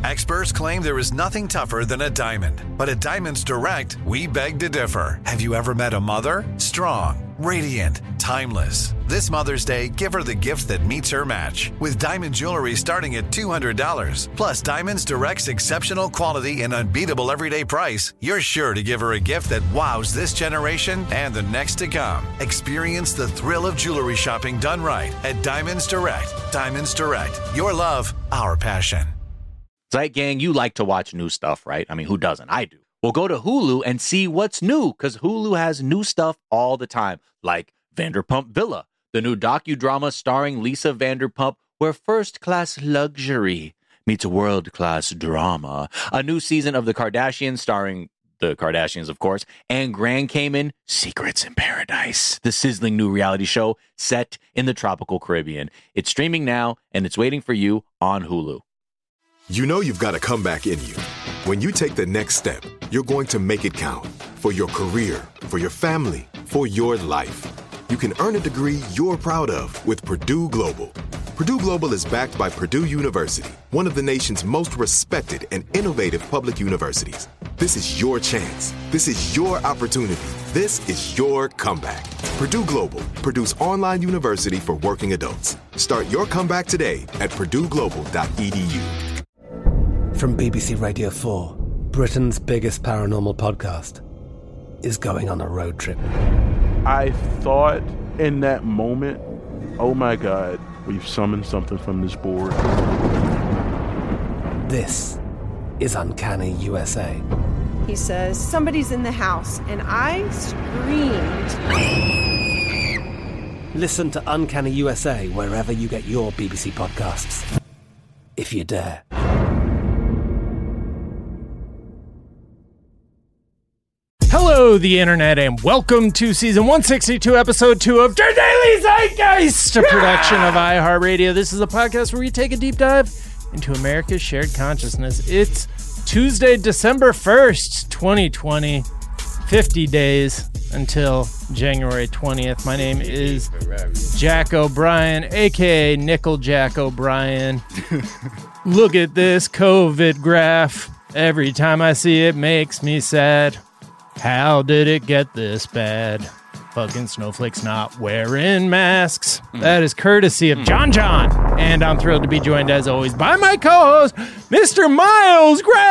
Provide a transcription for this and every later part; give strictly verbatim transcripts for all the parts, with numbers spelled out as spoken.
Experts claim there is nothing tougher than a diamond. But at Diamonds Direct, we beg to differ. Have you ever met a mother? Strong, radiant, timeless. This Mother's Day, give her the gift that meets her match. With diamond jewelry starting at two hundred dollars. Plus Diamonds Direct's exceptional quality and unbeatable everyday price, you're sure to give her a gift that wows this generation and the next to come. Experience the thrill of jewelry shopping done right at Diamonds Direct. Diamonds Direct. Your love, our passion. Zeit Gang, you like to watch new stuff, right? I mean, who doesn't? I do. Well, go to Hulu and see what's new, because Hulu has new stuff all the time, like Vanderpump Villa, the new docudrama starring Lisa Vanderpump, where first-class luxury meets world-class drama. A new season of The Kardashians starring the Kardashians, of course, and Grand Cayman, Secrets in Paradise, the sizzling new reality show set in the tropical Caribbean. It's streaming now, and it's waiting for you on Hulu. You know you've got a comeback in you. When you take the next step, you're going to make it count for your career, for your family, for your life. You can earn a degree you're proud of with Purdue Global. Purdue Global is backed by Purdue University, one of the nation's most respected and innovative public universities. This is your chance. This is your opportunity. This is your comeback. Purdue Global, Purdue's online university for working adults. Start your comeback today at purdue global dot e d u. From B B C Radio four, Britain's biggest paranormal podcast is going on a road trip. I thought in that moment, oh my God, we've summoned something from this board. This is Uncanny U S A. He says, somebody's in the house, and I screamed. Listen to Uncanny U S A wherever you get your B B C podcasts, if you dare. Hello, the internet, and welcome to season one sixty-two, episode two of The Daily Zeitgeist, a production of iHeartRadio. This is a podcast where we take a deep dive into America's shared consciousness. It's Tuesday, December first, twenty twenty, fifty days until January twentieth. My name is Jack O'Brien, a k a. Nickel Jack O'Brien. Look at this COVID graph. Every time I see it, makes me sad. How did it get this bad? Fucking snowflakes not wearing masks. Mm. That is courtesy of John John. And I'm thrilled to be joined, as always, by my co-host, Mister Miles Gray!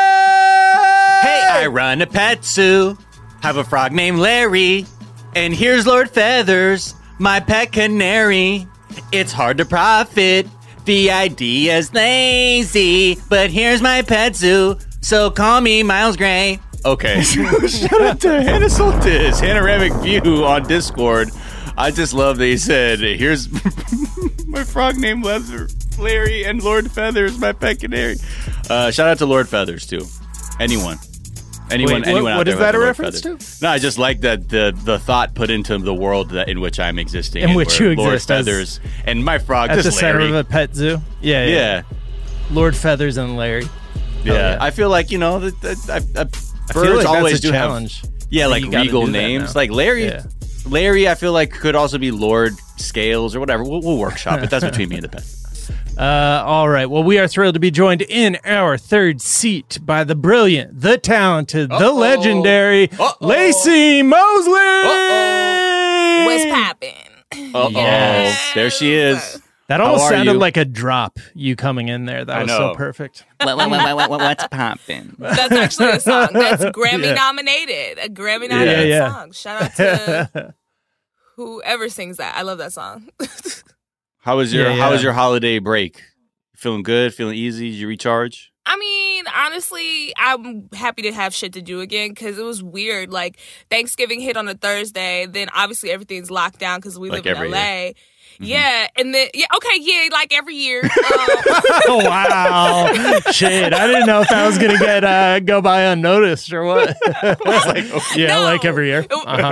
Hey, I run a pet zoo, have a frog named Larry, and here's Lord Feathers, my pet canary. It's hard to profit, the idea's lazy, but here's my pet zoo, so call me Miles Gray. Okay. Shout out to Hannah Soltis, Panoramic View on Discord. I just love that he said, here's my frog named Leather, Larry, and Lord Feathers, my pet canary. Uh, shout out to Lord Feathers, too. Anyone. Anyone, Wait, anyone what, out what there. What is that a Lord reference Feathers. to? No, I just like that the the thought put into the world that in which I'm existing. In which you Lord exist. Feathers and my frog, at just the center Larry. of a pet zoo? Yeah, yeah. Yeah. Lord Feathers and Larry. Yeah. yeah. I feel like, you know, that, that, I, I, I birds feel like always that's a do challenge. have... Yeah, like legal names. Like Larry, yeah. Larry, I feel like could also be Lord Scales or whatever. We'll, we'll workshop it. That's between me and the pet. Uh, all right. Well, we are thrilled to be joined in our third seat by the brilliant, the talented, Uh-oh. the legendary Uh-oh. Lacey Mosley. Uh-oh. What's poppin'? Uh-oh. Yes. There she is. That almost sounded you? like a drop, you coming in there. That I was know. so perfect. what, what, what, what, what, what's poppin'? That's actually a song. That's Grammy yeah. nominated. A Grammy nominated yeah, yeah. song. Shout out to whoever sings that. I love that song. How was your yeah, yeah. How was your holiday break? Feeling good? Feeling easy? Did you recharge? I mean, honestly, I'm happy to have shit to do again because it was weird. Like, Thanksgiving hit on a Thursday. Then, obviously, everything's locked down because we like live in L A. Year. Yeah, and then, yeah, okay, yeah, like every year. Um, oh, wow. Shit, I didn't know if that was going to get uh, go by unnoticed or what. I was like, oh, yeah, no. like every year.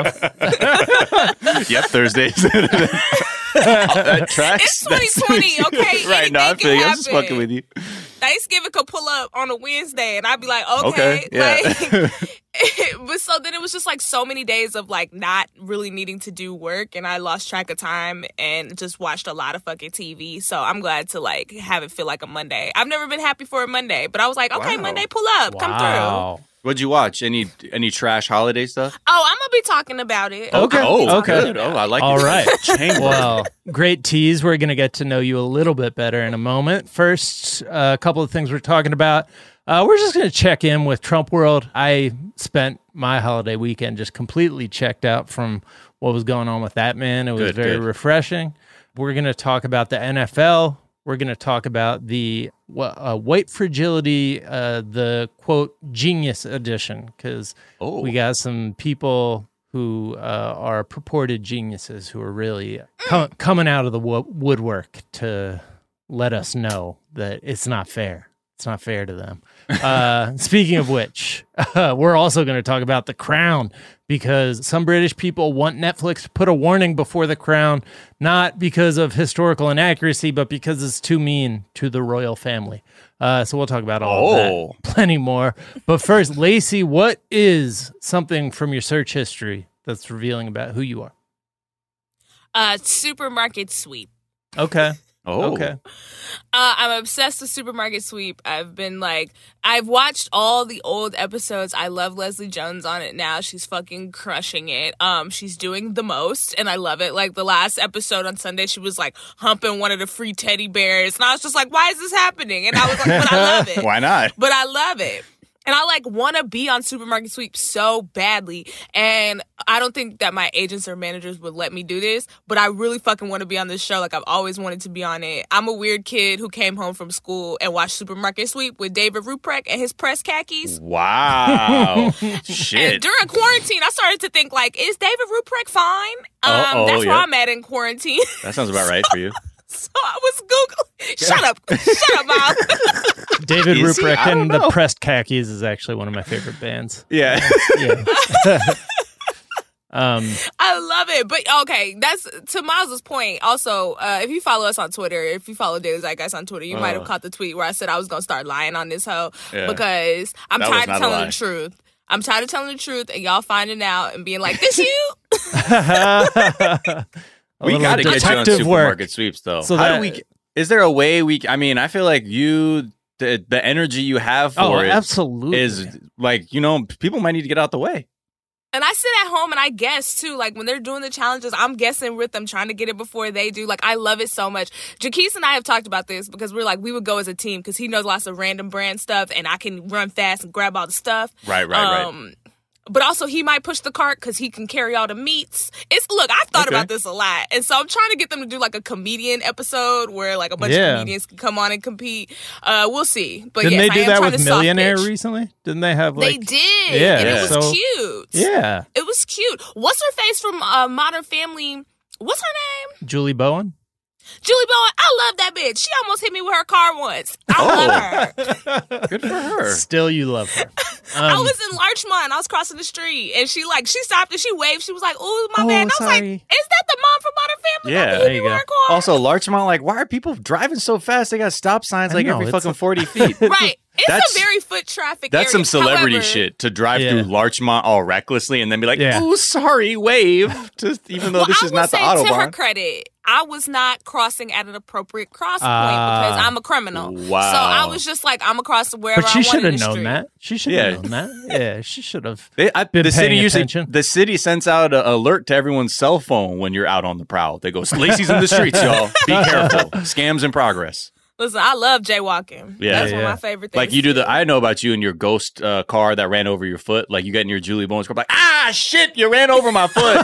Uh-huh. Yep, Thursdays. That tracks. It's twenty twenty, okay? Right, no, I feel you. I'm just fucking with you. Thanksgiving could pull up on a Wednesday, and I'd be like, okay. Okay, yeah. Like, but so then it was just like so many days of like not really needing to do work, and I lost track of time and just watched a lot of fucking T V. So I'm glad to like have it feel like a Monday. I've never been happy for a Monday, but I was like, okay, Wow. Monday, pull up, Wow. come through. What'd you watch? Any any trash holiday stuff? Oh, I'm gonna be talking about it. Okay. Oh, Okay. good. Oh, I like All it. right. Chamber. Well, great tease. We're going to get to know you a little bit better in a moment. First, uh, a couple of things we're talking about. Uh, we're just going to check in with Trump World. I spent my holiday weekend just completely checked out from what was going on with that man. It was Good, very good. refreshing. We're going to talk about the N F L. We're going to talk about the uh, white fragility, uh, the quote genius edition, because Oh. we got some people who uh, are purported geniuses who are really com- coming out of the wo- woodwork to let us know that it's not fair. It's not fair to them. Uh, speaking of which, uh, we're also going to talk about The Crown, because some British people want Netflix to put a warning before The Crown, not because of historical inaccuracy, but because it's too mean to the royal family. Uh, so we'll talk about all Oh. of that, plenty more. But first, Lacey, what is something from your search history that's revealing about who you are? Uh, supermarket sweep. Okay. Oh. Okay. Uh, I'm obsessed with Supermarket Sweep. I've been like, I've watched all the old episodes. I love Leslie Jones on it now. She's fucking crushing it. Um, she's doing the most, and I love it. Like the last episode on Sunday, she was like humping one of the free teddy bears, and I was just like, why is this happening? And I was like, but I love it. Why not? But I love it. And I like want to be on Supermarket Sweep so badly. And I don't think that my agents or managers would let me do this, but I really fucking want to be on this show. Like I've always wanted to be on it. I'm a weird kid who came home from school and watched Supermarket Sweep with David Ruprecht and his press khakis. Wow. And Shit. during quarantine, I started to think like, is David Ruprecht fine? Um, Uh-oh, that's where yeah. I'm at in quarantine. That sounds about right for you. So I was Googling. Shut up. Shut up, Miles. David Is he? Ruprecht I don't and the know. Pressed Khakis is actually one of my favorite bands. Yeah. Yeah. um, I love it. But okay, that's to Miles's point. Also, uh, if you follow us on Twitter, if you follow Daily Zeitgeist on Twitter, you might have Uh. caught the tweet where I said I was going to start lying on this hoe Yeah. because I'm That was tired not of a telling lie. the truth. I'm tired of telling the truth and y'all finding out and being like, this you? a We little got to get you on detective supermarket work. sweeps, though. So How that- do we? Is there a way we? I mean, I feel like you, the the energy you have for Oh, it absolutely. is like, you know, people might need to get out the way. And I sit at home and I guess too, like when they're doing the challenges, I'm guessing with them trying to get it before they do. Like I love it so much. Jaquise and I have talked about this because we're like, we would go as a team because he knows lots of random brand stuff and I can run fast and grab all the stuff. Right, right, right. um, But also he might push the cart because he can carry all the meats. It's look, I've thought Okay. about this a lot. And so I'm trying to get them to do like a comedian episode where like a bunch Yeah. of comedians can come on and compete. Uh, we'll see. But Didn't yes, they do I am that trying with to soft Millionaire pitch. recently? Didn't they have like? They did. Yeah, And yeah. it was So- cute. Yeah, It was cute. What's her face from uh, Modern Family? What's her name? Julie Bowen. Julie Bowen. I love that bitch. She almost hit me with her car once. I Oh. love her. Good for her. Still, you love her. I Um, was in Larchmont. I was crossing the street, and she like she stopped and she waved. She was like, "Ooh, my Oh, bad." And I was sorry. like, "Is that the mom from Modern Family?" Yeah, That hit there me you with go. her car? Also, Larchmont, like, why are people driving so fast? They got stop signs I like know, every it's fucking a- forty feet. Right. It's That's- a very foot traffic. That's some area. celebrity However, shit to drive Yeah. through Larchmont all recklessly and then be like, Yeah. "Ooh, sorry, wave," just even though Well, this I is will not the say to her autobahn. credit, I was not crossing at an appropriate cross point Ah. because I'm a criminal. Wow. So I was just like, I'm across wherever but she I should want in have the known street. that. She should Yeah. have known that. Yeah, she should have. They, I, Been the city paying usually, attention. the city sends out an alert to everyone's cell phone when you're out on the prowl. They go, "Lacey's in the streets, y'all. Be careful. Scams in progress." Listen, I love jaywalking. Yeah. That's one Yeah. of my favorite things. Like you do to the, I know about you and your ghost uh, car that ran over your foot. Like you got in your Julie Bones car, like, ah, shit, you ran over my foot,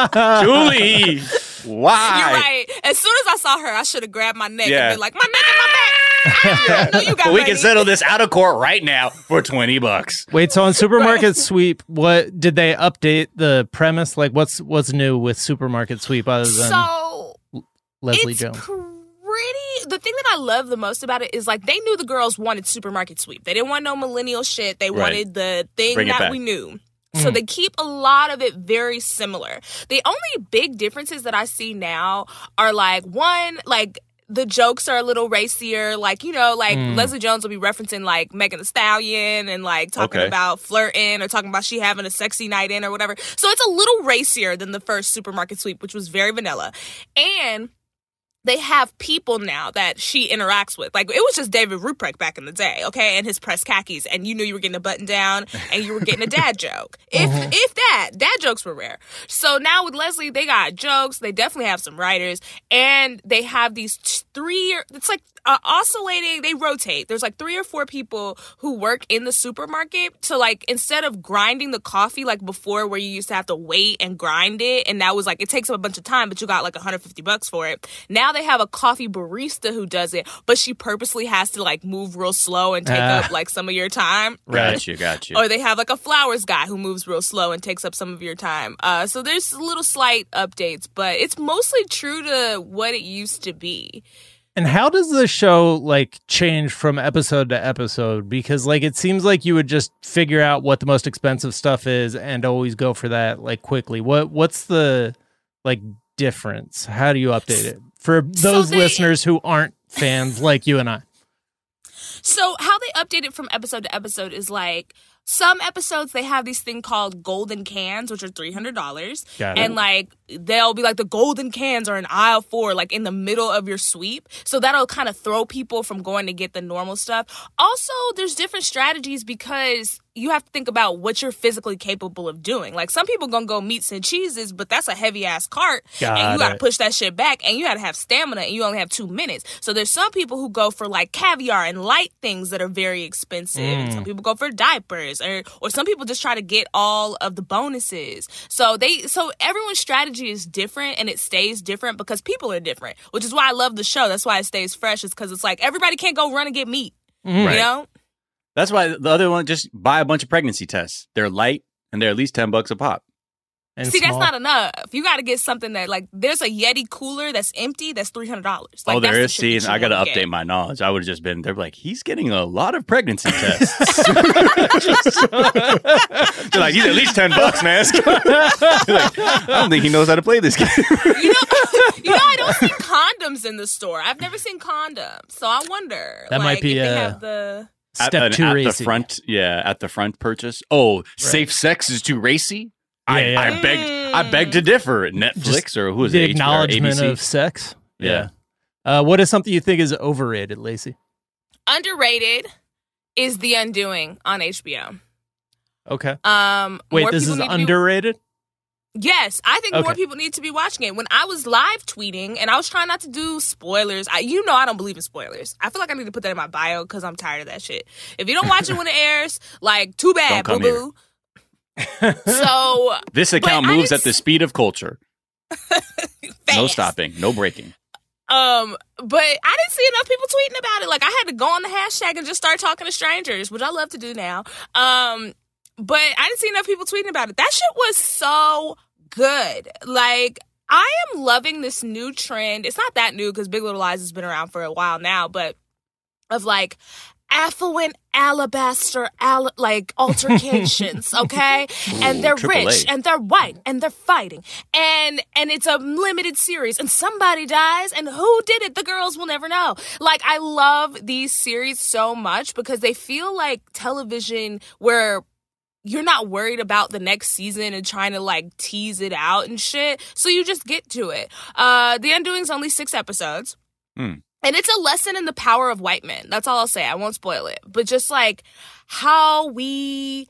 Julie. Why? You're right. As soon as I saw her, I should have grabbed my neck Yeah. and been like, my neck and my back. Ah, no, you got But we money. can settle this out of court right now for twenty bucks. Wait, so on Supermarket Sweep, what did they update the premise? Like, what's what's new with Supermarket Sweep other than So Leslie it's Jones? pretty. The thing that I love the most about it is like they knew the girls wanted Supermarket Sweep. They didn't want no millennial shit. They Right. wanted the thing Bring it that back. we knew. So they keep a lot of it very similar. The only big differences that I see now are like one, like the jokes are a little racier. Like, you know, like Mm. Leslie Jones will be referencing like Megan Thee Stallion and like talking Okay. about flirting or talking about she having a sexy night in or whatever. So it's a little racier than the first Supermarket Sweep, which was very vanilla. And they have people now that she interacts with. Like, it was just David Ruprecht back in the day, okay, and his press khakis, and you knew you were getting a button down, and you were getting a dad joke. If Mhm. if that, dad jokes were rare. So now with Leslie, they got jokes. They definitely have some writers, and they have these t- three, it's like uh, oscillating, they rotate. There's like three or four people who work in the supermarket. So like, instead of grinding the coffee like before where you used to have to wait and grind it, and that was like, it takes up a bunch of time, but you got like one hundred fifty bucks for it. Now they have a coffee barista who does it, but she purposely has to like move real slow and take Ah. up like some of your time. Got you, got you. Or they have like a flowers guy who moves real slow and takes up some of your time. Uh, so there's little slight updates, but it's mostly true to what it used to be. And how does the show like change from episode to episode? Because like it seems like you would just figure out what the most expensive stuff is and always go for that like quickly. What what's the like difference? How do you update it for those So they- listeners who aren't fans like you and I? So how they update it from episode to episode is like, some episodes they have these thing called golden cans, which are three hundred dollars. Got it. And like, they'll be like, the golden cans are in aisle four, like in the middle of your sweep. So that'll kind of throw people from going to get the normal stuff. Also, there's different strategies because you have to think about what you're physically capable of doing. Like, some people gonna go meats and cheeses, but that's a heavy ass cart. Got and you gotta it. push that shit back, and you gotta have stamina, and you only have two minutes. So there's some people who go for like caviar and light things that are very expensive. And some people go for diapers, or or some people just try to get all of the bonuses. So they so everyone's strategy is different, and it stays different because people are different, which is why I love the show. That's why it stays fresh, is because it's like everybody can't go run and get meat. Mhm. Right. You know? That's why the other one, just buy a bunch of pregnancy tests. They're light and they're at least ten bucks a pop. And See, small. that's not enough. You got to get something that, like, there's a Yeti cooler that's empty that's three hundred dollars. Like, oh, there that's is. the See, shit that you I got to wanna update get. my knowledge. I would have just been, they're like, he's getting a lot of pregnancy tests. They're like, he's at least ten bucks, man. Like, I don't think he knows how to play this game. You know, you know, I don't see condoms in the store. I've never seen condoms, so I wonder. That like, might be, if they uh, have the. Step at, too at racy. the front, yeah, at the front purchase. Oh, safe sex is too racy. I, Yeah, yeah. I beg, I beg to differ. Netflix Just or who is the it? H B O or acknowledgement A B C? of sex. Yeah. Uh, what is something you think is overrated, Lacey? Underrated is The Undoing on H B O. Okay. Um, Wait, more this people is need to be- underrated? Yes, I think more Okay. people need to be watching it. When I was live tweeting, and I was trying not to do spoilers, I, you know I don't believe in spoilers. I feel like I need to put that in my bio because I'm tired of that shit. If you don't watch it when it airs, like, too bad, Don't boo come boo. So This account But I moves didn't at the s- speed of culture. No fast. stopping, no breaking. Um, but I didn't see enough people tweeting about it. Like, I had to go on the hashtag and just start talking to strangers, which I love to do now. Um, but I didn't see enough people tweeting about it. That shit was so good. Like, I am loving this new trend. It's not that new because Big Little Lies has been around for a while now, but of like affluent alabaster al- like altercations, okay? And they're triple A. rich and they're white and they're fighting. And and it's a limited series and somebody dies and who did it? The girls will never know. Like, I love these series so much because they feel like television where you're not worried about the next season and trying to like tease it out and shit. So you just get to it. Uh, The Undoing's only six episodes. Hmm. And it's a lesson in the power of white men. That's all I'll say. I won't spoil it. But just like how we,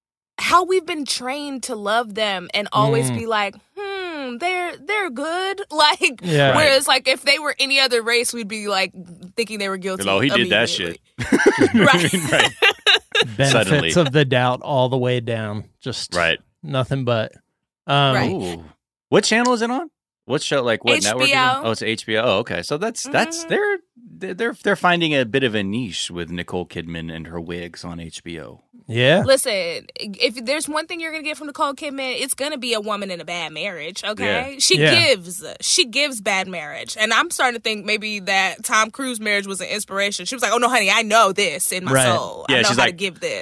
how we've been trained to love them and always Mm. be like, hmm, they're they're good. Like, Yeah. whereas like if they were any other race, we'd be like thinking they were guilty. Oh, he did that shit. immediately. Right. right. Benefits Suddenly. of the doubt all the way down. Just Right. nothing but. Um, Right. Ooh. What channel is it on? What show? Like what H B O. network? Is it? Oh, it's H B O. Oh, okay. So that's that's Mhm. they're they're they're finding a bit of a niche with Nicole Kidman and her wigs on H B O. Yeah. Listen, if there's one thing you're gonna get from Nicole Kidman, it's gonna be a woman in a bad marriage. Okay, Yeah. she Yeah. gives, she gives bad marriage, and I'm starting to think maybe that Tom Cruise marriage was an inspiration. She was like, "Oh no, honey, I know this in my Right. soul. Yeah, I know she's how like, to give this."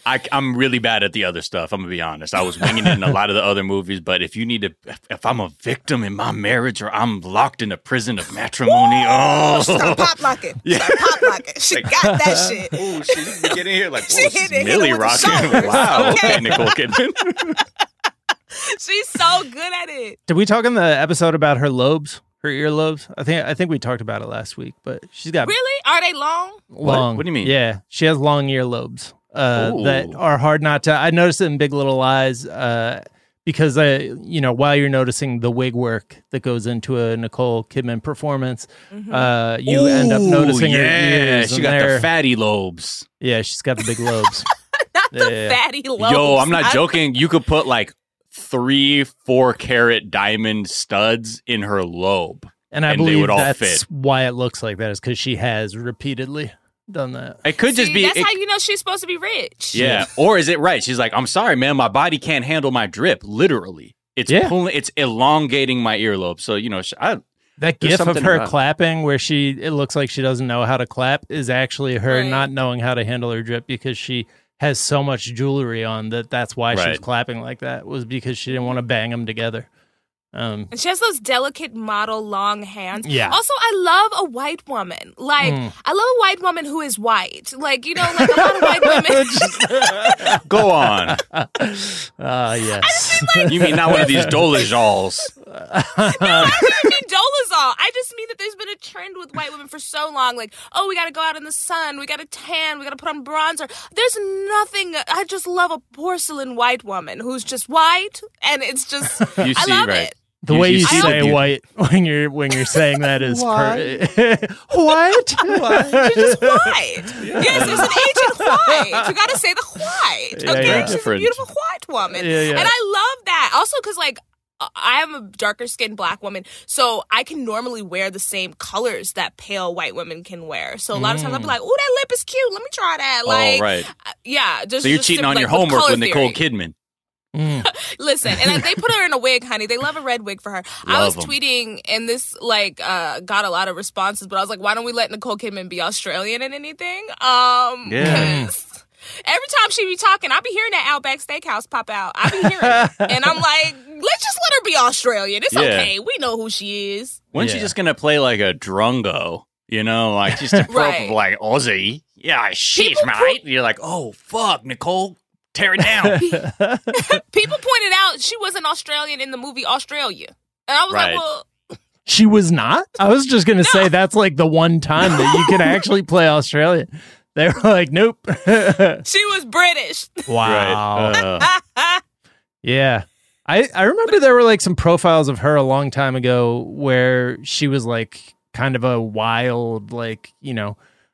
I, I'm really bad at the other stuff. I'm gonna be honest. I was winging it in a lot of the other movies, but if you need to, if, if I'm a victim in my marriage or I'm locked in a prison of matrimony, oh, start pop locking, yeah. start pop locking. She like, got that shit. Oh, she's getting here like, she whoa, hit she's it, Millie rocking. Wow, okay. okay, Nicole Kidman. She's so good at it. Did we talk in the episode about her lobes? Her earlobes? I think I think we talked about it last week, but she's got really? Are they long? Long. What, what do you mean? Yeah, she has long earlobes uh, that are hard not to. I noticed it in Big Little Lies uh, because I, you know, while you're noticing the wig work that goes into a Nicole Kidman performance, mm-hmm. uh, you Ooh, end up noticing yeah. her ears. She got the fatty lobes. Yeah, she's got the big lobes. Not the yeah. fatty lobes. Yo, I'm not joking. You could put like three four carat diamond studs in her lobe. And I and believe they would all that's fit. why it looks like that is because she has repeatedly done that. It could See, just be. That's it, how you know she's supposed to be rich. Yeah. Or is it right? She's like, I'm sorry, man. My body can't handle my drip. Literally. It's yeah. pulling, it's elongating my earlobe. So, you know, I, that gif of her about... clapping where she, it looks like she doesn't know how to clap is actually her right. not knowing how to handle her drip because she has so much jewelry on that that's why right. she was clapping like that was because she didn't want to bang them together. Um, and she has those delicate model long hands. Yeah. Also, I love a white woman. Like, mm. I love a white woman who is white. Like, you know, like a lot of white women. Go on. Ah, uh, yes. I just mean, like, you mean not one of these dolajals? No, I don't mean dolazol. I just mean that there's been a trend with white women for so long. Like, oh, we got to go out in the sun. We got to tan. We got to put on bronzer. There's nothing. I just love a porcelain white woman who's just white. And it's just, you I see, love right. it. The you, way you, you say so white when you're when you're saying that is white. Per- white. White. She's just white. Yeah. Yes, there's an agent white. You got to say the white. Yeah, okay, yeah. she's Different. a beautiful white woman, yeah, yeah. and I love that. Also, because like I am a darker skinned black woman, so I can normally wear the same colors that pale white women can wear. So a lot of times I'll be like, "Ooh, that lip is cute. Let me try that." Like, oh, right. uh, yeah. Just so you're just cheating on like, your homework with, with Nicole theory. Kidman. Mm. Listen, and they put her in a wig, honey. They love a red wig for her. Love I was em. tweeting, and this like uh, got a lot of responses. But I was like, why don't we let Nicole Kidman be Australian in anything? Um, Yeah. 'cause every time she be talking, I be hearing that Outback Steakhouse pop out. I be hearing it, and I'm like, let's just let her be Australian. It's Yeah. okay. We know who she is. Wasn't Yeah. she just gonna play like a drungo? You know, like just a Right. like Aussie. Yeah, shit, People mate. You're like, oh fuck, Nicole. Tear it down. People pointed out she wasn't Australian in the movie Australia, and I was Right. like, well. She was not? I was just going to no. say that's like the one time that you can actually play Australian. They were like, nope. She was British. Wow. Right. Uh, yeah. I, I remember there were like some profiles of her a long time ago where she was like kind of a wild, like, you know,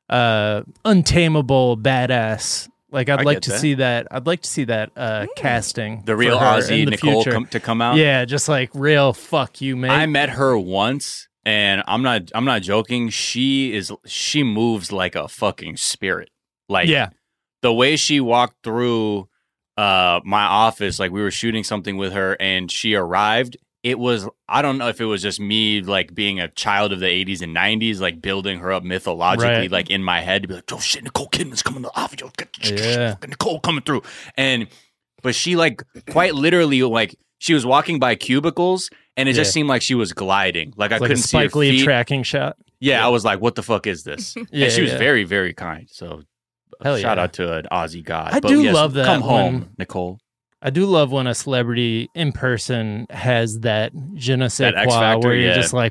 uh, untamable badass. Like I'd I like get to that. see that. I'd like to see that uh, casting. the real for her Aussie in the Nicole future. come, to come out. Yeah, just like real fuck you, man. I met her once, and I'm not. I'm not joking. She is. She moves like a fucking spirit. Like yeah. the way she walked through uh, my office, like we were shooting something with her, and she arrived. It was, I don't know if it was just me, like, being a child of the eighties and nineties, like, building her up mythologically, Right. like, in my head, to be like, oh, shit, Nicole Kidman's coming to the office. Yo, get, Yeah. fucking Nicole coming through. And, but she, like, quite literally, like, she was walking by cubicles, and it Yeah. just seemed like she was gliding. Like, I It's like couldn't a see her Spike Lee feet. tracking shot. Yeah, I was like, what the fuck is this? Yeah, and she was yeah. very, very kind. So, Hell shout yeah. out to an Aussie god. I But do yes, love that Come home, when- Nicole. I do love when a celebrity in person has that je ne sais That X quoi, factor, where you're yeah. just like,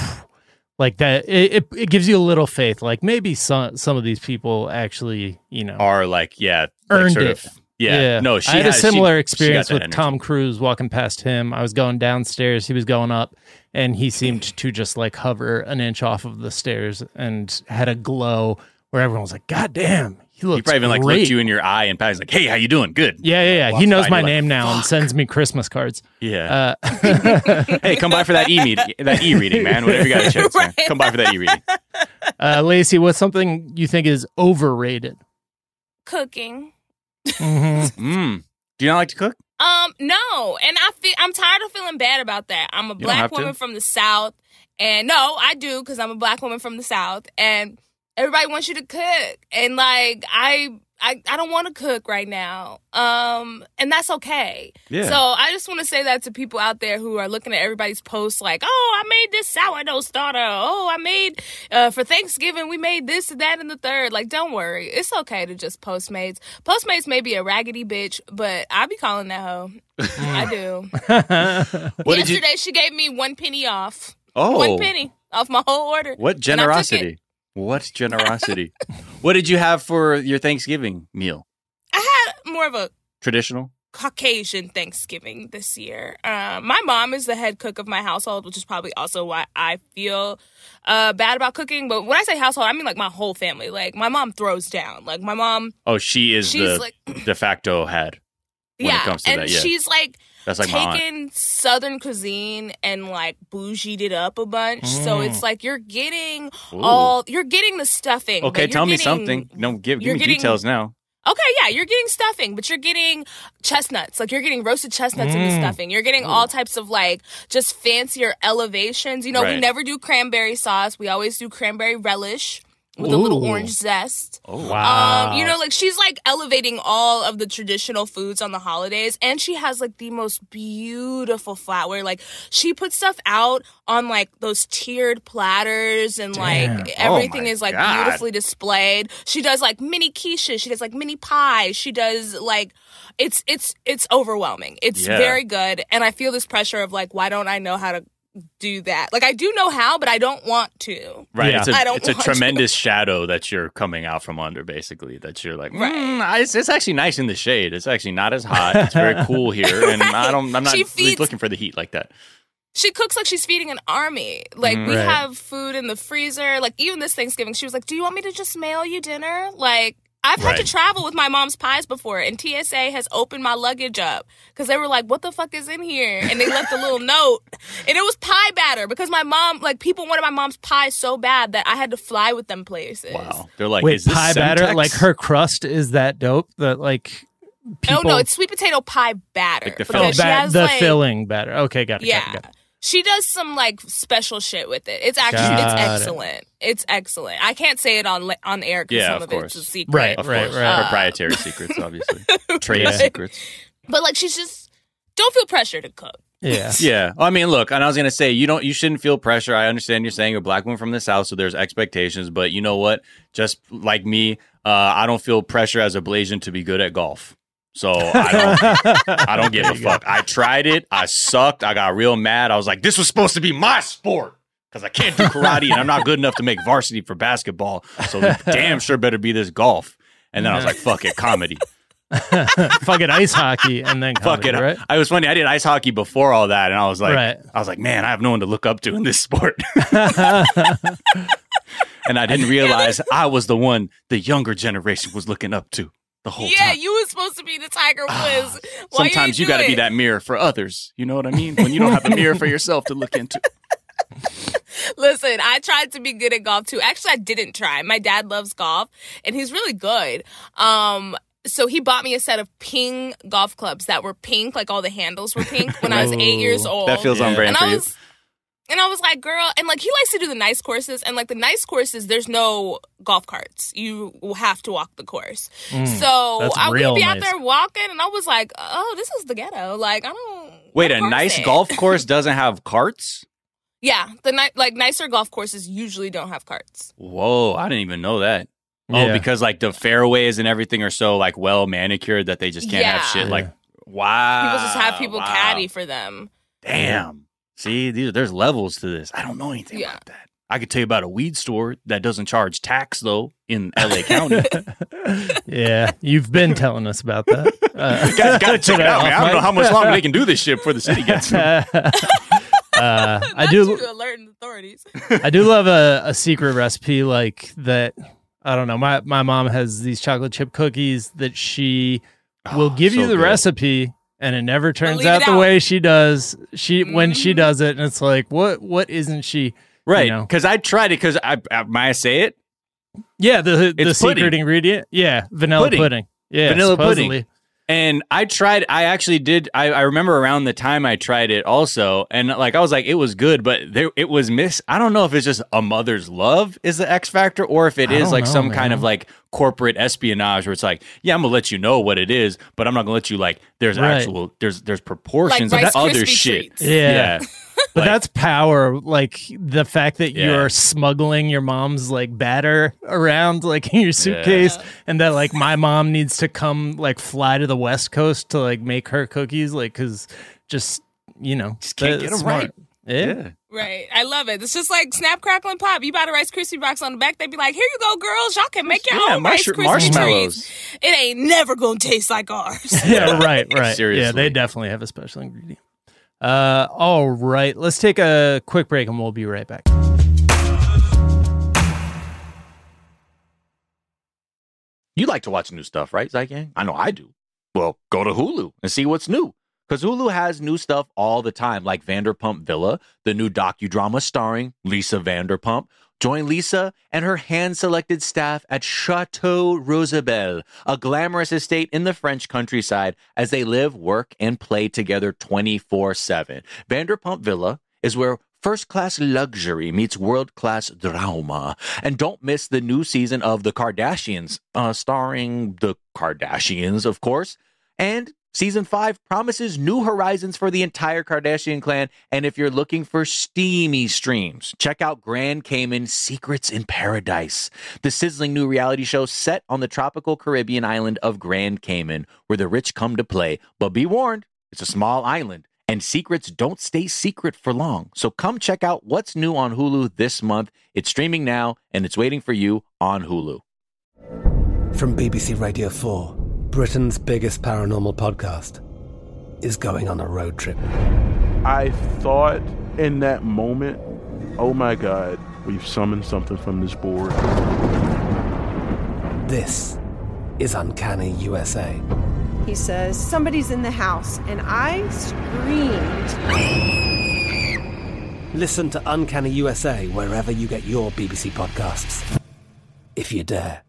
like that. It, it it gives you a little faith. Like maybe some some of these people actually, you know, Are, like, yeah. Like, earned sort it. Of, yeah. No, she I had has, a similar she, experience she got with that energy. Tom Cruise walking past him. I was going downstairs, he was going up, and he seemed to just like hover an inch off of the stairs and had a glow where everyone was like, God damn, he looks He probably even like great. looked you in your eye and Patty's like, hey, how you doing? Good. Yeah, yeah, yeah. He Walks knows by my and you're name like, now and sends me Christmas cards. Yeah. Uh, Hey, come by for that e meet that e reading, man. Whenever you got a chance, man. Right. Come by for that e reading. uh, Lacey, what's something you think is overrated? Cooking. Mm-hmm. Mm. Do you not like to cook? Um, no, and I feel I'm tired of feeling bad about that. I'm a don't black have to. woman from the South, and no, I do because I'm a black woman from the South, and everybody wants you to cook, and like I, I, I don't want to cook right now. Um, and that's okay. Yeah. So I just want to say that to people out there who are looking at everybody's posts like, oh, I made this sourdough starter. Oh, I made, uh, for Thanksgiving, we made this, that, and the third. Like, don't worry. It's okay to just Postmates. Postmates may be a raggedy bitch, but I be calling that hoe. I do. What did Yesterday, you- she gave me one penny off. Oh. One penny off my whole order. What And I took generosity. it. What generosity. What did you have for your Thanksgiving meal? I had more of a Traditional? Caucasian Thanksgiving this year. Uh, my mom is the head cook of my household, which is probably also why I feel uh, bad about cooking. But when I say household, I mean like my whole family. Like my mom throws down. Like my mom. Oh, she is She's the like- de facto head when yeah, it comes to and that. Yeah. she's like, That's like my aunt. taken Southern cuisine and like bougied it up a bunch. So it's like you're getting Ooh. all, you're getting the stuffing. Okay, but you're tell me getting- something. No, give, give you're me getting- details now. Okay, yeah, you're getting stuffing, but you're getting chestnuts. Like, you're getting roasted chestnuts in the stuffing. You're getting all types of, like, just fancier elevations. You know, we Right. never do cranberry sauce. We always do cranberry relish with a little Ooh. orange zest. Oh, Wow. Um, you know, like, she's, like, elevating all of the traditional foods on the holidays. And she has, like, the most beautiful flatware. Like, she puts stuff out on, like, those tiered platters. And, Damn. like, everything Oh my is, like, God. beautifully displayed. She does, like, mini quiches. She does, like, mini pies. She does, like, it's, it's, it's overwhelming. It's Yeah. very good. And I feel this pressure of, like, why don't I know how to do that? Like, I do know how, but I don't want to. Right. Yeah. It's a, I don't it's a want tremendous shadow that you're coming out from under, basically. That you're like, Right. mm, I- it's, it's actually nice in the shade. It's actually not as hot. It's very cool here. And I don't, I'm not She really feeds- looking for the heat like that. She cooks like she's feeding an army. Like, we Right. have food in the freezer. Like, even this Thanksgiving, she was like, do you want me to just mail you dinner? Like, I've had Right. to travel with my mom's pies before, and T S A has opened my luggage up because they were like, what the fuck is in here? And they left a little note. And it was pie batter because my mom, like, people wanted my mom's pie so bad that I had to fly with them places. Wow. They're like, Wait, is this pie batter? Semtex? Like her crust is that dope? That like people. Oh, no, it's sweet potato pie batter. Like the because oh, filling. she ba- has, the like, filling batter. Okay, got it. Yeah. Got it, got it. She does some like special shit with it. It's actually Got it's it. excellent. It's excellent. I can't say it on li- on air because Yeah, some of of, course. it's a secret. Right, Of right, course. right. Proprietary secrets, obviously. Trade Yeah. secrets. But like she's just don't feel pressure to cook. Yeah. Yeah. I mean, look, and I was going to say, you don't, you shouldn't feel pressure. I understand you're saying you're a black woman from the South, so there's expectations. But you know what? Just like me, uh, I don't feel pressure as a Blasian to be good at golf. So I don't, I don't give a fuck. I tried it. I sucked. I got real mad. I was like, this was supposed to be my sport because I can't do karate and I'm not good enough to make varsity for basketball. So damn sure better be this golf. And then I was like, fuck it, comedy. Fucking ice hockey and then Fuck comedy, it. right? I was funny. I did ice hockey before all that, and I was like, Right. I was like, man, I have no one to look up to in this sport. And I didn't realize I was the one the younger generation was looking up to the whole Yeah, time. you were supposed to be the Tiger Woods. Why Sometimes you, you, got to do be it? that mirror for others. You know what I mean? When you don't have a mirror for yourself to look into. Listen, I tried to be good at golf too. Actually, I didn't try. My dad loves golf, and he's really good. Um, so he bought me a set of ping golf clubs that were pink, like all the handles were pink when I was eight years old. That feels on brand and for I you. was, and I was like, girl, and like he likes to do the nice courses, and like the nice courses, there's no golf carts. You will have to walk the course. so that's I would real be out nice. there walking, and I was like, oh, this is the ghetto. Like I don't. Wait, where a the nice carts at? golf course doesn't have carts? Yeah, the ni- like nicer golf courses usually don't have carts. Whoa, I didn't even know that. Yeah. Oh, because like the fairways and everything are so like well manicured that they just can't have Yeah. shit. Yeah. Like, wow. People just have people wow. caddy for them. Damn. See, these, there's levels to this. I don't know anything Yeah. about that. I could tell you about a weed store that doesn't charge tax, though, in L A County. Yeah, you've been telling us about that. Uh, Guys, gotta check it out, man. I don't know off how much longer they can do this shit before the city gets them. Uh, I Not do. you to alert the authorities. I do love a, a secret recipe like that. I don't know. My my mom has these chocolate chip cookies that she will Oh, give you so the good. recipe, and it never turns leave out it the out. way she does. She when she Mhm. does it, and it's like, what what isn't she? Right. You know? Because I tried it because I, I, may I say it? Yeah, the the It's secret pudding. ingredient. Yeah, vanilla Pudding. pudding. Yeah, Vanilla pudding. supposedly. And I tried, I actually did, I, I remember around the time I tried it also, and like, I was like, it was good, but there, it was miss. I don't know if it's just a mother's love is the X factor, or if it I is don't like know, some man. kind of like corporate espionage where it's like, yeah, I'm gonna let you know what it is, but I'm not gonna let you like, there's Right. actual, there's there's proportions Like of Rice other Krispie shit. treats. Yeah. But Like- that's power, like the fact that Yeah. you're smuggling your mom's like batter around like in your suitcase, and that like my mom needs to come like fly to the West Coast to like make her cookies, like because just you know Just can't that- get 'em smart. right. Yeah. Yeah. Right. I love it. It's just like Snap, Crackle, and Pop. You buy the Rice Krispie box on the back, they'd be like, here you go, girls. Y'all can make your Yeah, own marsh- Rice Krispie marshmallows. treats. It ain't never going to taste like ours. Yeah, right, right. Yeah, Seriously. they definitely have a special ingredient. Uh, all right, let's take a quick break and we'll be right back. You like to watch new stuff, right, Zygang? I know I do. Well, go to Hulu and see what's new. Because Hulu has new stuff all the time, like Vanderpump Villa, the new docudrama starring Lisa Vanderpump. Join Lisa and her hand-selected staff at Chateau Rosabelle, a glamorous estate in the French countryside, as they live, work, and play together twenty-four seven. Vanderpump Villa is where first-class luxury meets world-class drama. And don't miss the new season of The Kardashians, uh, starring the Kardashians, of course. And Season five promises new horizons for the entire Kardashian clan, and if you're looking for steamy streams, check out Grand Cayman Secrets in Paradise, the sizzling new reality show set on the tropical Caribbean island of Grand Cayman, where the rich come to play. But be warned, it's a small island, and secrets don't stay secret for long. So come check out what's new on Hulu this month. It's streaming now, and it's waiting for you on Hulu. From B B C Radio four, Britain's biggest paranormal podcast is going on a road trip. I thought in that moment, oh my God, we've summoned something from this board. This is Uncanny U S A. He says, somebody's in the house, and I screamed. Listen to Uncanny U S A wherever you get your B B C podcasts, if you dare.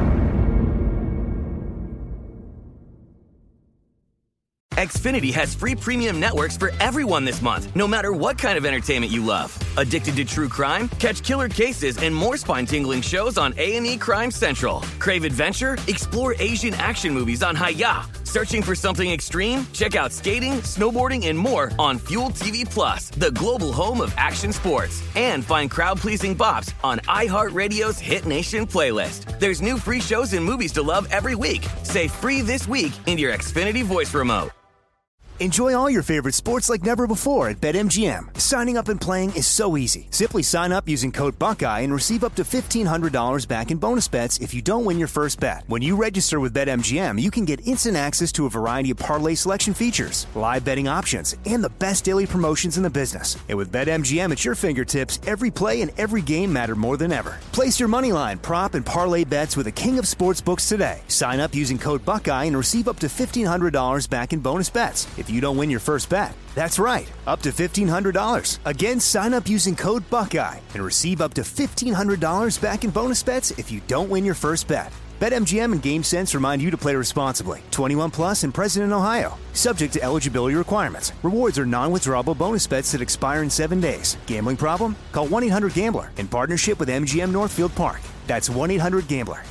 Xfinity has free premium networks for everyone this month, no matter what kind of entertainment you love. Addicted to true crime? Catch killer cases and more spine-tingling shows on A and E Crime Central. Crave adventure? Explore Asian action movies on Hi-Ya. Searching for something extreme? Check out skating, snowboarding, and more on Fuel T V Plus, the global home of action sports. And find crowd-pleasing bops on iHeartRadio's Hit Nation playlist. There's new free shows and movies to love every week. Say free this week in your Xfinity voice remote. Enjoy all your favorite sports like never before at BetMGM. Signing up and playing is so easy. Simply sign up using code Buckeye and receive up to fifteen hundred dollars back in bonus bets if you don't win your first bet. When you register with BetMGM, you can get instant access to a variety of parlay selection features, live betting options, and the best daily promotions in the business. And with BetMGM at your fingertips, every play and every game matter more than ever. Place your moneyline, prop, and parlay bets with the king of sportsbooks today. Sign up using code Buckeye and receive up to fifteen hundred dollars back in bonus bets if you don't win your first bet. That's right, up to fifteen hundred dollars. Again, sign up using code Buckeye and receive up to fifteen hundred dollars back in bonus bets if you don't win your first bet. BetMGM and GameSense remind you to play responsibly. twenty-one plus and present in Ohio. Subject to eligibility requirements. Rewards are non-withdrawable bonus bets that expire in seven days. Gambling problem? Call one eight hundred gambler in partnership with M G M Northfield Park. That's one eight hundred gambler.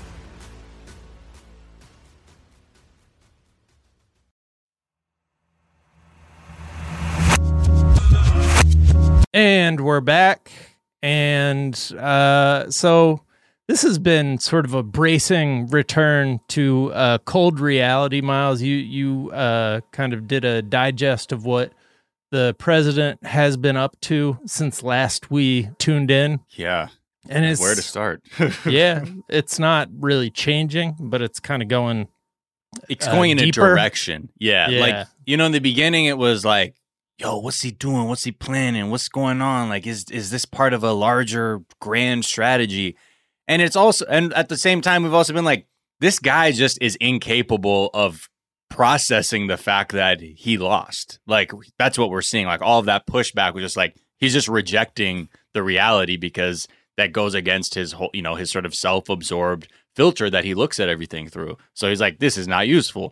And we're back. And uh, so this has been sort of a bracing return to uh, cold reality, Miles. You you uh, kind of did a digest of what the president has been up to since last we tuned in. Yeah. And it's Where to start? yeah, it's not really changing, but it's kind of going It's uh, going in deeper. a direction. Yeah, Yeah. Like, you know, in the beginning, it was like, yo, what's he doing? What's he planning? What's going on? Like, is is this part of a larger grand strategy? And it's also, and at the same time, we've also been like, this guy just is incapable of processing the fact that he lost. Like, that's what we're seeing. Like, all of that pushback was just like, he's just rejecting the reality because that goes against his whole, you know, his sort of self-absorbed filter that he looks at everything through. So he's like, this is not useful.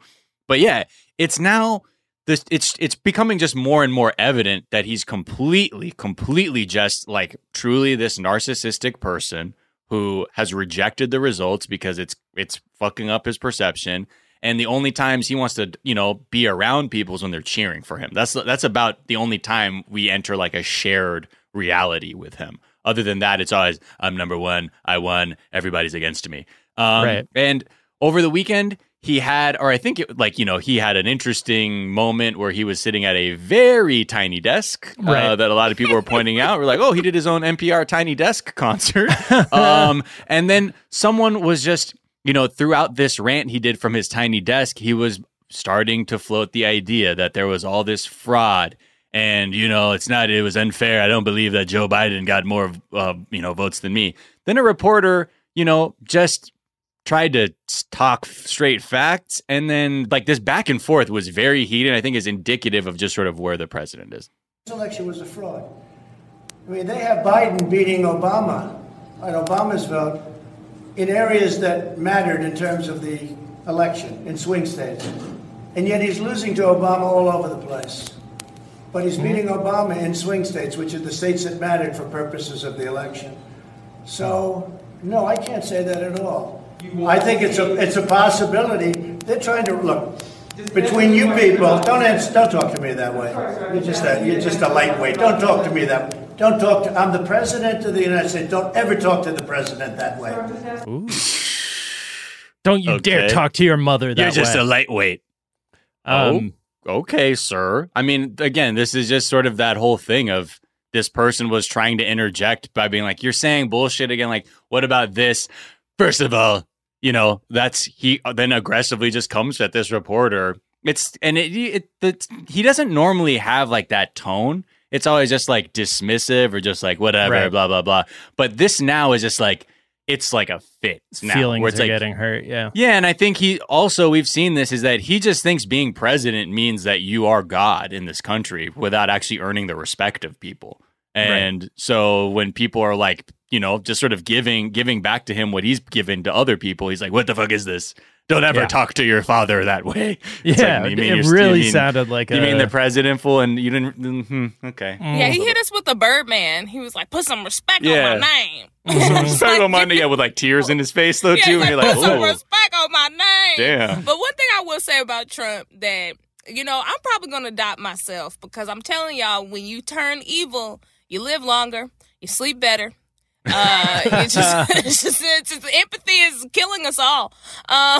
But yeah, it's now this. It's it's becoming just more and more evident that he's completely, completely just like truly this narcissistic person who has rejected the results because it's it's fucking up his perception. And the only times he wants to, you know, be around people is when they're cheering for him. That's that's about the only time we enter like a shared reality with him. Other than that, it's always, I'm number one, I won, everybody's against me. Um, right. And over the weekend, he had, or I think it, like, you know, he had an interesting moment where he was sitting at a very tiny desk uh, right. that a lot of people were pointing out. We're like, oh, he did his own N P R Tiny Desk concert. um, and then someone was just, you know, throughout this rant he did from his tiny desk, he was starting to float the idea that there was all this fraud and, you know, it's not, it was unfair. I don't believe that Joe Biden got more, uh, you know, votes than me. Then a reporter, you know, just tried to talk straight facts. And then like this back and forth was very heated. I think is indicative of just sort of where the president is. This election was a fraud. I mean, they have Biden beating Obama on Obama's vote in areas that mattered in terms of the election, in swing states. And yet he's losing to Obama all over the place. But he's beating Obama in swing states, which are the states that mattered for purposes of the election. So, no, I can't say that at all. I think it's a it's a possibility. They're trying to, look, between you people, don't answer, don't talk to me that way. You're just a, you're just a lightweight. Don't talk to me that way. Don't talk to, I'm the president of the United States. Don't ever talk to the president that way. Ooh. Don't you Okay. dare talk to your mother that way. You're just a lightweight. Um, oh, okay, sir. I mean, again, this is just sort of that whole thing of this person was trying to interject by being like, you're saying bullshit again. Like, what about this? First of all, you know, that's he then aggressively just comes at this reporter. It's and it, it, it he doesn't normally have like that tone. It's always just like dismissive or just like whatever, Right. blah, blah, blah. But this now is just like, it's like a fit now. Feelings where it's are like, getting hurt, yeah. Yeah, and I think he also, we've seen this, is that he just thinks being president means that you are God in this country without actually earning the respect of people. And right. so when people are like, you know, just sort of giving giving back to him what he's given to other people, he's like, what the fuck is this? Don't ever yeah. talk to your father that way. It's yeah, like, you mean it your, really you mean, sounded like you a... mean the president full and you didn't, mm-hmm, okay. Yeah, he hit us with the Birdman. He was like, put some respect Yeah. on my name. Respect on my name, yeah, with like tears in his face though Yeah, too, like, and you're like, put some oh, respect on my name. damn. But one thing I will say about Trump that, you know, I'm probably going to adopt myself because I'm telling y'all, when you turn evil, you live longer, you sleep better. Uh, it's just, it's just, it's just, empathy is killing us all. Um,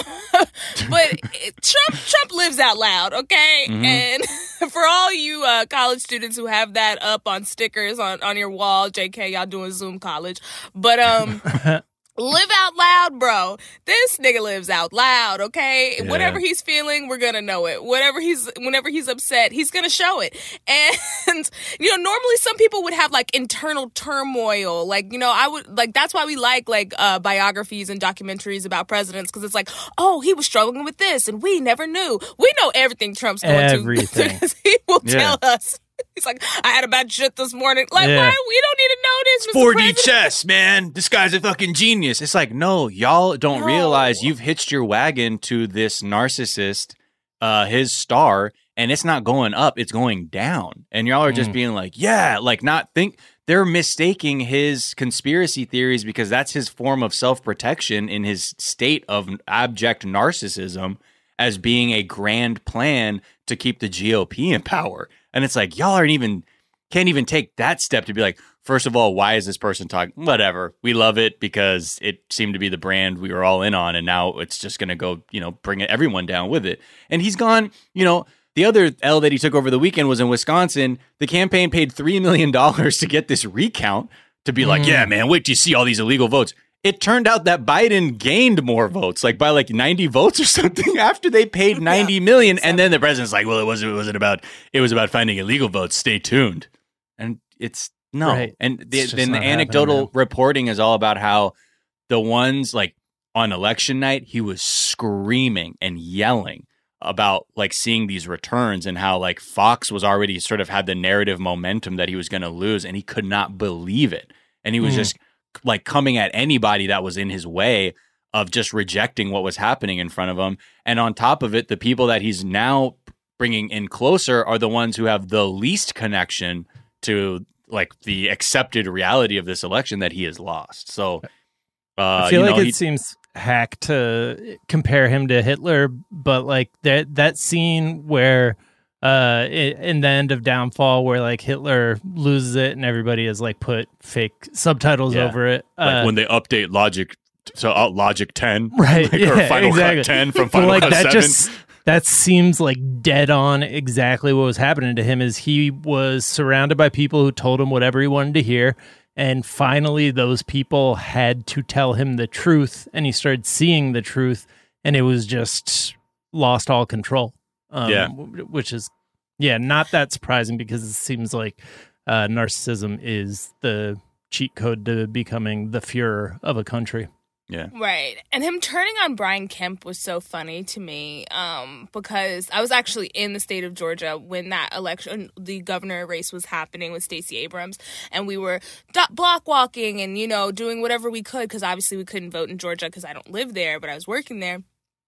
but it, Trump, Trump lives out loud, okay? Mhm. And for all you uh, college students who have that up on stickers on, on your wall, J K, y'all doing Zoom college, but um. live out loud, bro. This nigga lives out loud, okay? Yeah. Whatever he's feeling, we're gonna know it. Whatever he's, whenever he's upset, he's gonna show it. And, you know, normally some people would have like internal turmoil. Like, you know, I would, like, that's why we like, like, uh, biographies and documentaries about presidents, because it's like, oh, he was struggling with this and we never knew. We know everything Trump's going Everything. to. He will Yeah. tell us. He's like, I had a bad shit this morning. Like, Yeah. why? We don't need to know this, Mister four D President. chess, man. This guy's a fucking genius. It's like, no, y'all don't No. realize you've hitched your wagon to this narcissist, uh, his star, and it's not going up, it's going down. And y'all are just Mm. being like, yeah, like not think they're mistaking his conspiracy theories because that's his form of self-protection in his state of abject narcissism as being a grand plan to keep the G O P in power. And it's like, y'all aren't even, can't even take that step to be like, first of all, why is this person talking? Whatever. We love it because it seemed to be the brand we were all in on. And now it's just going to go, you know, bring everyone down with it. And he's gone, you know, the other L that he took over the weekend was in Wisconsin. The campaign paid three million dollars to get this recount to be like, Mm. yeah, man, wait till you see all these illegal votes. It turned out that Biden gained more votes, like by like ninety votes or something after they paid ninety million. And then the president's like, well, it wasn't, it wasn't about, it was about finding illegal votes. Stay tuned. And it's no. Right. And the, It's just then the not happening, anecdotal man. reporting is all about how the ones like on election night, he was screaming and yelling about like seeing these returns and how like Fox was already sort of had the narrative momentum that he was going to lose. And he could not believe it. And he was Mhm. just like coming at anybody that was in his way of just rejecting what was happening in front of him. And on top of it, the people that he's now bringing in closer are the ones who have the least connection to like the accepted reality of this election that he has lost. So uh, I feel you like know, it he, seems hack to compare him to Hitler, but like that that scene where uh in the end of Downfall where like Hitler loses it and everybody has like put fake subtitles yeah. over it, like uh, when they update Logic to uh, Logic ten, right? like, Yeah, or Final exactly. Cut ten from But, Final like, Cut that seven. Just, that seems like dead on exactly what was happening to him. Is he was surrounded by people who told him whatever he wanted to hear. And finally, those people had to tell him the truth, and he started seeing the truth, and it was just lost all control. Um, Yeah. w- which is, yeah, not that surprising because it seems like uh, narcissism is the cheat code to becoming the Fuhrer of a country. Yeah. Right. And him turning on Brian Kemp was so funny to me um, because I was actually in the state of Georgia when that election, the governor race was happening with Stacey Abrams. And we were do- block walking and, you know, doing whatever we could because obviously we couldn't vote in Georgia because I don't live there, but I was working there.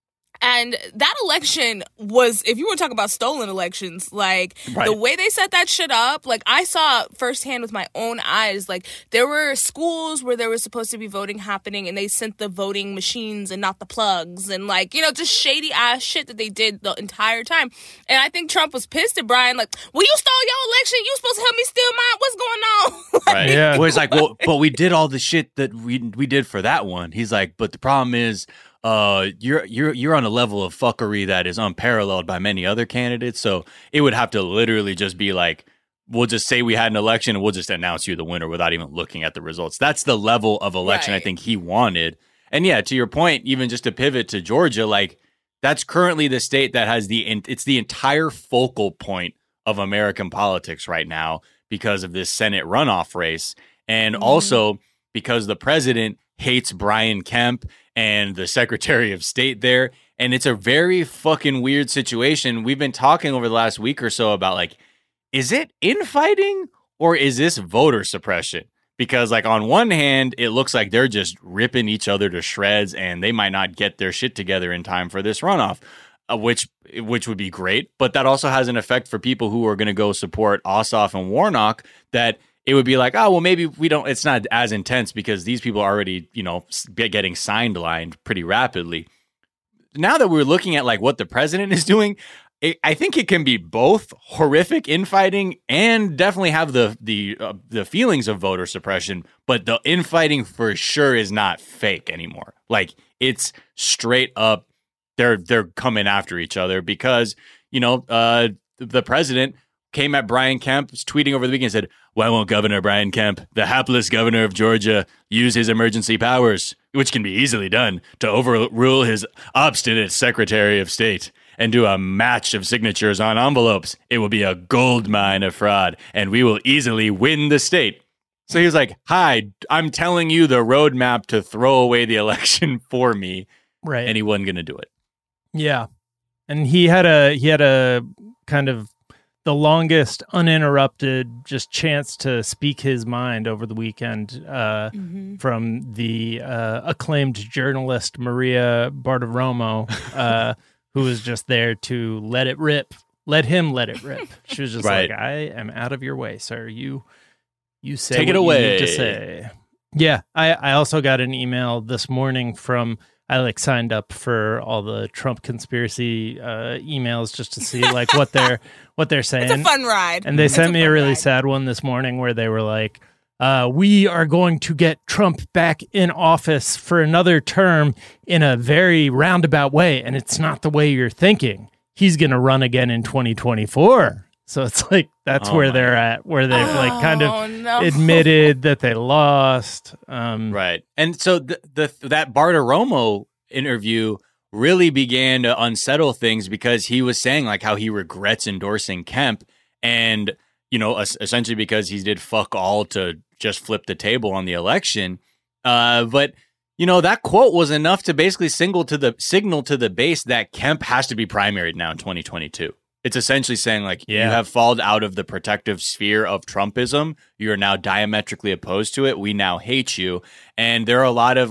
And that election was, if you want to talk about stolen elections, like Right. the way they set that shit up, like I saw firsthand with my own eyes, like there were schools where there was supposed to be voting happening and they sent the voting machines and not the plugs and like, you know, just shady ass shit that they did the entire time. And I think Trump was pissed at Brian, like, well, you stole your election. You supposed to help me steal mine. What's going on? Right. Yeah. Well, he's like, well, but we did all the shit that we we did for that one. He's like, but the problem is, uh, you're you're you're on a level of fuckery that is unparalleled by many other candidates. So it would have to literally just be like, we'll just say we had an election and we'll just announce you the winner without even looking at the results. That's the level of election Right. I think he wanted. And yeah, to your point, even just to pivot to Georgia, like that's currently the state that has the it's the entire focal point of American politics right now because of this Senate runoff race. And Mhm. also because the president hates Brian Kemp and the Secretary of State there. And it's a very fucking weird situation. We've been talking over the last week or so about like, is it infighting or is this voter suppression? Because like on one hand, it looks like they're just ripping each other to shreds and they might not get their shit together in time for this runoff. Uh, which which would be great, but that also has an effect for people who are going to go support Ossoff and Warnock, that it would be like, oh, well, maybe we don't, it's not as intense because these people are already, you know, getting sidelined pretty rapidly. Now that we're looking at like what the president is doing, it, I think it can be both horrific infighting and definitely have the the uh, the feelings of voter suppression, but the infighting for sure is not fake anymore. Like it's straight up. They're they're coming after each other because, you know, uh, the president came at Brian Kemp, was tweeting over the weekend and said, why won't Governor Brian Kemp, the hapless governor of Georgia, use his emergency powers, which can be easily done, to overrule his obstinate Secretary of State and do a match of signatures on envelopes? It will be a gold mine of fraud, and we will easily win the state. So he was like, hi, I'm telling you the roadmap to throw away the election for me. Right. And he wasn't going to do it. Yeah. And he had a he had a kind of the longest uninterrupted just chance to speak his mind over the weekend uh, Mm-hmm. from the uh, acclaimed journalist Maria Bartiromo, uh, who was just there to let it rip, let him let it rip. She was just Right. like, I am out of your way, sir. You you say Take it what you away. need to say. Yeah. I, I also got an email this morning from I like signed up for all the Trump conspiracy uh, emails just to see like what they're what they're saying. It's a fun ride. And they It's sent a me a fun really ride. sad one this morning where they were like, uh, we are going to get Trump back in office for another term in a very roundabout way. And it's not the way you're thinking. He's going to run again in twenty twenty-four. So it's like, that's Oh where my they're at, where they've like kind Oh, of no. admitted that they lost. Um, Right. And so the, the that Bartiromo interview really began to unsettle things because he was saying like how he regrets endorsing Kemp and, you know, es- essentially because he did fuck all to just flip the table on the election. Uh, but, you know, that quote was enough to basically signal to the signal to the base that Kemp has to be primaried now in twenty twenty-two. It's essentially saying like Yeah. you have fallen out of the protective sphere of Trumpism. You are now diametrically opposed to it. We now hate you. And there are a lot of like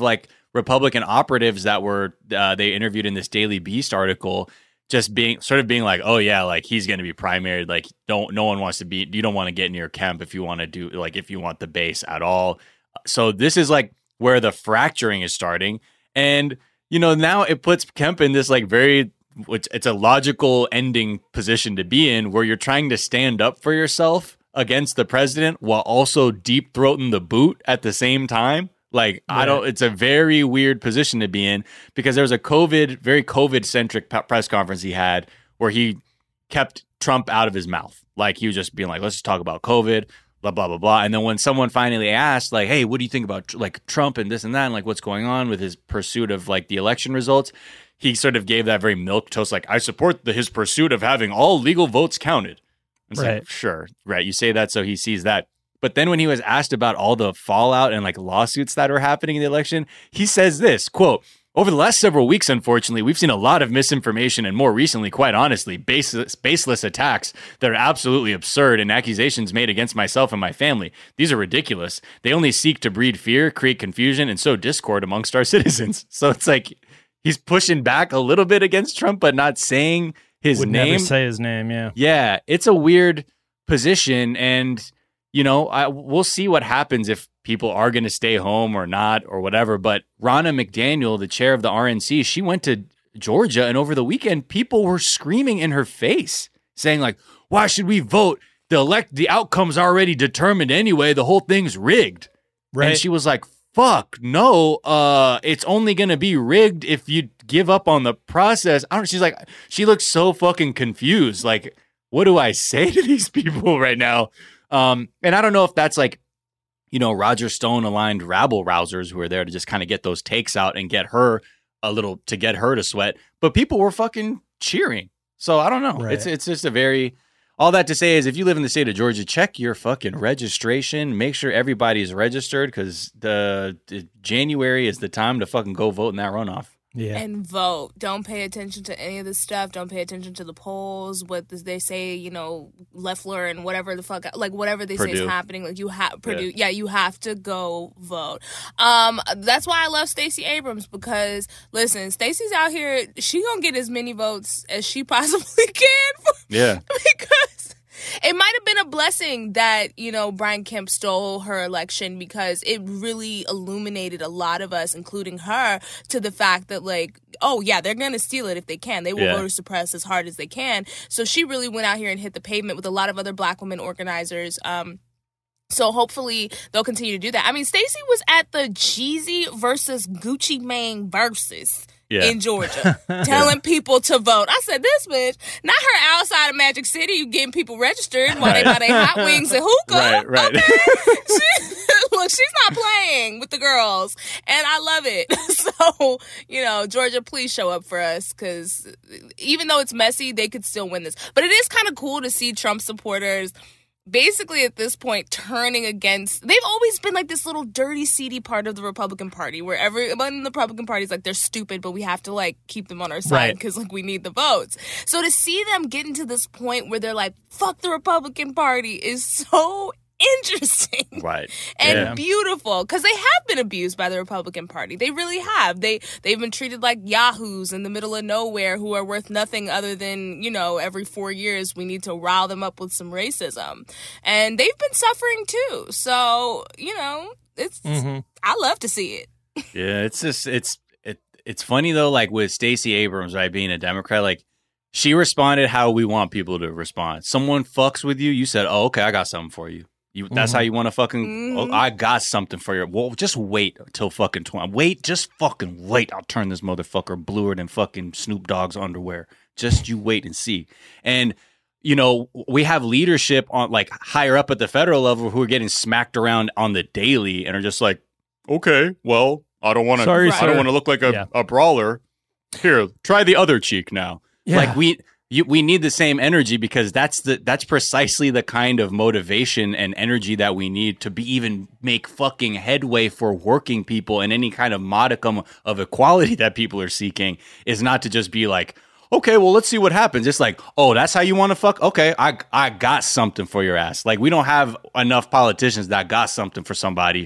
Republican operatives that were uh, they interviewed in this Daily Beast article, just being sort of being like, oh yeah, like he's going to be primaried. Like don't no one wants to be. You don't want to get near Kemp if you want to do like if you want the base at all. So this is like where the fracturing is starting, and you know now it puts Kemp in this like very. Which it's a logical ending position to be in, where you're trying to stand up for yourself against the president while also deep throating the boot at the same time. Like, right. I don't, it's a very weird position to be in, because there was a COVID, very COVID centric press conference he had where he kept Trump out of his mouth. Like, he was just being like, let's just talk about COVID, blah, blah, blah, blah. And then when someone finally asked, like, hey, what do you think about like Trump and this and that, and like what's going on with his pursuit of like the election results? He sort of gave that very milquetoast, like, I support the, his pursuit of having all legal votes counted. It's right. like, sure, right. You say that so he sees that. But then when he was asked about all the fallout and like lawsuits that are happening in the election, he says this, quote, over the last several weeks, unfortunately, we've seen a lot of misinformation and more recently, quite honestly, baseless, baseless attacks that are absolutely absurd and accusations made against myself and my family. These are ridiculous. They only seek to breed fear, create confusion, and sow discord amongst our citizens. So it's like, he's pushing back a little bit against Trump, but not saying his Would name. Never say his name, yeah. Yeah, it's a weird position, and you know, I, we'll see what happens if people are going to stay home or not or whatever. But Ronna McDaniel, the chair of the R N C, she went to Georgia, and over the weekend, people were screaming in her face, saying like, "Why should we vote? The elect, the outcome's already determined anyway. The whole thing's rigged." Right? And she was like, fuck no, uh it's only gonna be rigged if you give up on the process. I don't she's like she looks so fucking confused, like, what do I say to these people right now? Um and I don't know if that's like, you know, Roger Stone aligned rabble rousers who are there to just kind of get those takes out and get her a little to get her to sweat, but people were fucking cheering. So I don't know. Right. It's it's just a very All that to say is, if you live in the state of Georgia, check your fucking registration. Make sure everybody's registered, because the, the January is the time to fucking go vote in that runoff. Yeah, and vote. Don't pay attention to any of this stuff. Don't pay attention to the polls. What they say, you know, Loeffler and whatever the fuck, like whatever they Purdue. say is happening. Like you have Purdue. Yeah. yeah, you have to go vote. Um, that's why I love Stacey Abrams, because listen, Stacey's out here. She gonna get as many votes as she possibly can. For, yeah, because it might have been a blessing that, you know, Brian Kemp stole her election, because it really illuminated a lot of us, including her, to the fact that, like, oh, yeah, they're going to steal it if they can. They will yeah. voter suppress as hard as they can. So she really went out here and hit the pavement with a lot of other Black women organizers. Um, so hopefully they'll continue to do that. I mean, Stacey was at the Jeezy versus Gucci Mane versus. Yeah. In Georgia, telling yeah. people to vote. I said, this bitch, not her outside of Magic City getting people registered while right. they buy their hot wings and hookah. Right, right. Okay? she, look, she's not playing with the girls, and I love it. So, you know, Georgia, please show up for us, because even though it's messy, they could still win this. But it is kind of cool to see Trump supporters basically at this point turning against. They've always been like this little dirty, seedy part of the Republican Party, where everyone in the Republican Party is like, they're stupid, but we have to like keep them on our side because right. like we need the votes. So to see them getting to this point where they're like, fuck the Republican Party, is so interesting, right, and yeah. beautiful, because they have been abused by the Republican Party. They really have. They they've been treated like yahoos in the middle of nowhere who are worth nothing other than, you know, every four years we need to rile them up with some racism, and they've been suffering too. So, you know, it's mm-hmm. I love to see it. Yeah, it's just it's it it's funny though, like with Stacey Abrams, right, being a Democrat, like, she responded how we want people to respond. Someone fucks with you, you said, oh, okay, I got something for you. You, that's mm-hmm. how you want to fucking, mm-hmm. oh, I got something for you. Well, just wait till fucking twenty. Wait, just fucking wait. I'll turn this motherfucker bluer than fucking Snoop Dogg's underwear. Just you wait and see. And, you know, we have leadership on like higher up at the federal level who are getting smacked around on the daily and are just like, okay, well, I don't want to, I don't want to look like a, yeah. a brawler. Here, try the other cheek now. Yeah. Like we... You, we need the same energy, because that's the that's precisely the kind of motivation and energy that we need to be even make fucking headway for working people, and any kind of modicum of equality that people are seeking is not to just be like, okay, well, let's see what happens. It's like, oh, that's how you want to fuck? Okay, I I got something for your ass. Like, we don't have enough politicians that got something for somebody.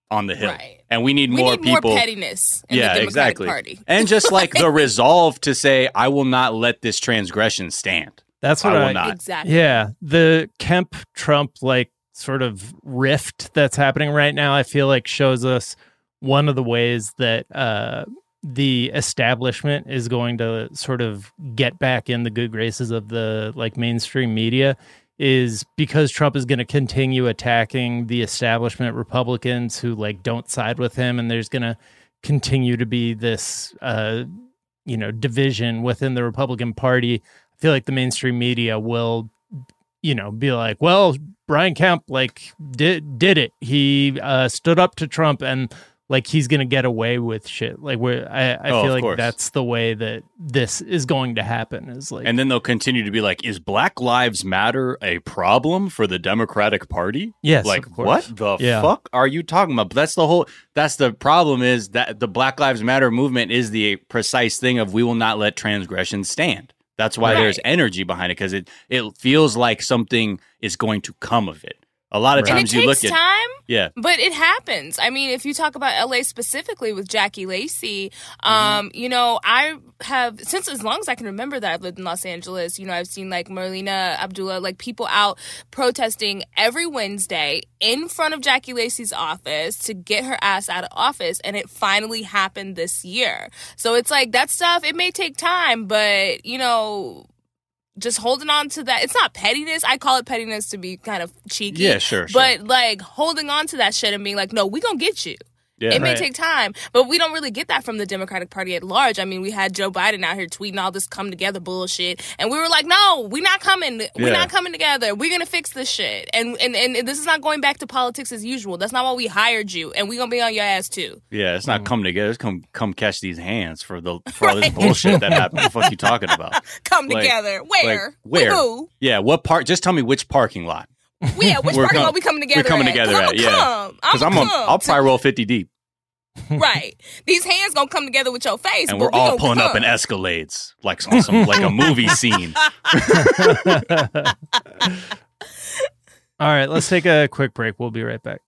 on the Hill. Right. And we need we more need people. more pettiness in yeah, the Democratic exactly. Party. And just like the resolve to say, I will not let this transgression stand. That's what I will I, not. Exactly. Yeah, the Kemp Trump like sort of rift that's happening right now, I feel like shows us one of the ways that uh, the establishment is going to sort of get back in the good graces of the like mainstream media, is because Trump is going to continue attacking the establishment Republicans who like don't side with him, and there's going to continue to be this uh, you know division within the Republican Party. I feel like the mainstream media will, you know, be like, well, Brian Kemp, like, did did it. He uh, stood up to Trump, and, like, he's going to get away with shit. Like, we're, I, I Oh, feel of like course. that's the way that this is going to happen. Is like, And then they'll continue to be like, is Black Lives Matter a problem for the Democratic Party? Yes, Like, of course. what the Yeah. fuck are you talking about? But that's the whole, that's the problem, is that the Black Lives Matter movement is the precise thing of we will not let transgression stand. That's why Right. there's energy behind it, because it, it feels like something is going to come of it. A lot of And it times you takes look at time, yeah. but it happens. I mean, if you talk about L A specifically with Jackie Lacey, Mm-hmm. um, you know, I have, since as long as I can remember that I've lived in Los Angeles, you know, I've seen like Marlena Abdullah, like people out protesting every Wednesday in front of Jackie Lacey's office to get her ass out of office. And it finally happened this year. So it's like that stuff, it may take time, but, you know, just holding on to that. It's not pettiness. I call it pettiness to be kind of cheeky. Yeah, sure, sure. But like holding on to that shit and being like, no, we gonna get you. Yeah. It may Right. take time, but we don't really get that from the Democratic Party at large. I mean, we had Joe Biden out here tweeting all this come together bullshit, and we were like, no, we're not coming. We're Yeah. not coming together. We're going to fix this shit. And, and and this is not going back to politics as usual. That's not why we hired you, and we're going to be on your ass too. Yeah, it's Mm. not come together. It's come come catch these hands for the for all this bullshit that happened. What the fuck you talking about? Come Like- together. Where? Like, where? With who? Yeah, what part? Just tell me which parking lot. Yeah, which We're parking com- lot we coming together We're coming at? together 'Cause at, I'ma yeah. come. Because I'ma I'm, a, come. I'll probably roll fifty deep, Right. These hands gonna come together with your face, and but we're we all gonna pulling up come. in Escalades, like on some like a movie scene. all right, let's take a quick break. We'll be right back.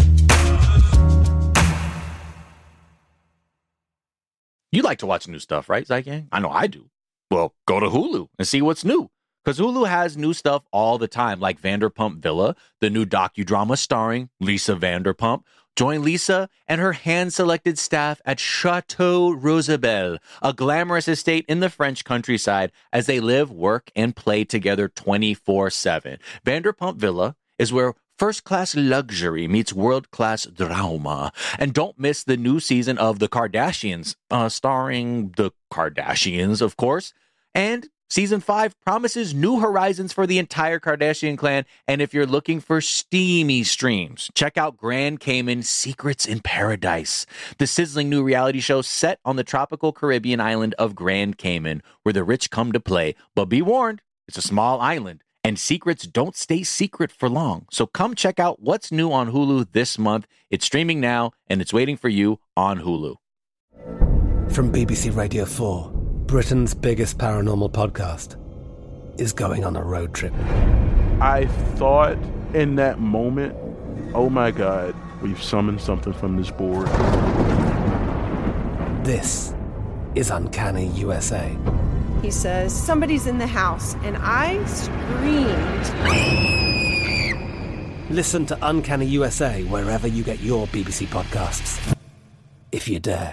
You like to watch new stuff, right, Zygang? I know I do. Well, go to Hulu and see what's new. Because Hulu has new stuff all the time, like Vanderpump Villa, the new docudrama starring Lisa Vanderpump. Join Lisa and her hand-selected staff at Chateau Rosabelle, a glamorous estate in the French countryside, as they live, work, and play together twenty-four seven. Vanderpump Villa is where first-class luxury meets world-class drama. And don't miss the new season of The Kardashians, uh, starring the Kardashians, of course. And Season five promises new horizons for the entire Kardashian clan. And if you're looking for steamy streams, check out Grand Cayman Secrets in Paradise, the sizzling new reality show set on the tropical Caribbean island of Grand Cayman, where the rich come to play. But be warned, it's a small island, and secrets don't stay secret for long. So come check out what's new on Hulu this month. It's streaming now, and it's waiting for you on Hulu. From B B C Radio four, Britain's biggest paranormal podcast is going on a road trip. I thought in that moment, oh my God, we've summoned something from this board. This is Uncanny U S A. He says, somebody's in the house, and I screamed. Listen to Uncanny U S A wherever you get your B B C podcasts, if you dare.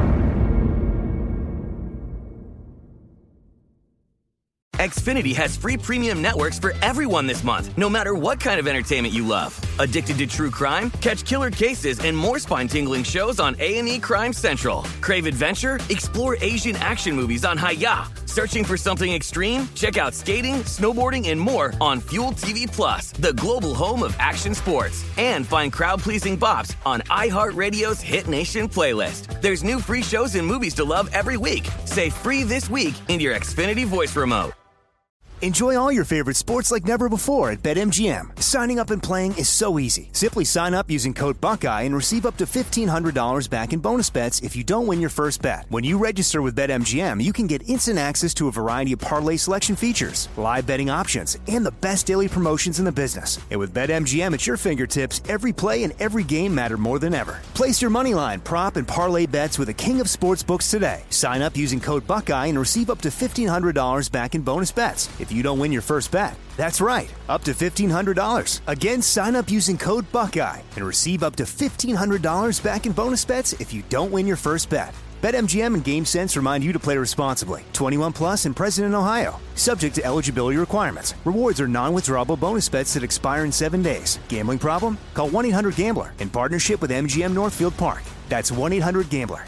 Xfinity has free premium networks for everyone this month, no matter what kind of entertainment you love. Addicted to true crime? Catch killer cases and more spine-tingling shows on A and E Crime Central. Crave adventure? Explore Asian action movies on Hayya. Searching for something extreme? Check out skating, snowboarding, and more on Fuel T V Plus, the global home of action sports. And find crowd-pleasing bops on iHeartRadio's Hit Nation playlist. There's new free shows and movies to love every week. Say free this week in your Xfinity voice remote. Enjoy all your favorite sports like never before at BetMGM. Signing up and playing is so easy. Simply sign up using code Buckeye and receive up to fifteen hundred dollars back in bonus bets if you don't win your first bet. When you register with BetMGM, you can get instant access to a variety of parlay selection features, live betting options, and the best daily promotions in the business. And with BetMGM at your fingertips, every play and every game matter more than ever. Place your moneyline, prop, and parlay bets with the king of sportsbooks today. Sign up using code Buckeye and receive up to fifteen hundred dollars back in bonus bets if you don't win your first bet. That's right, up to fifteen hundred dollars. Again, sign up using code Buckeye and receive up to fifteen hundred dollars back in bonus bets if you don't win your first bet. BetMGM and GameSense remind you to play responsibly. twenty-one plus and present in Ohio. Subject to eligibility requirements. Rewards are non-withdrawable bonus bets that expire in seven days. Gambling problem? Call one eight hundred gambler in partnership with M G M Northfield Park. That's one eight hundred gambler.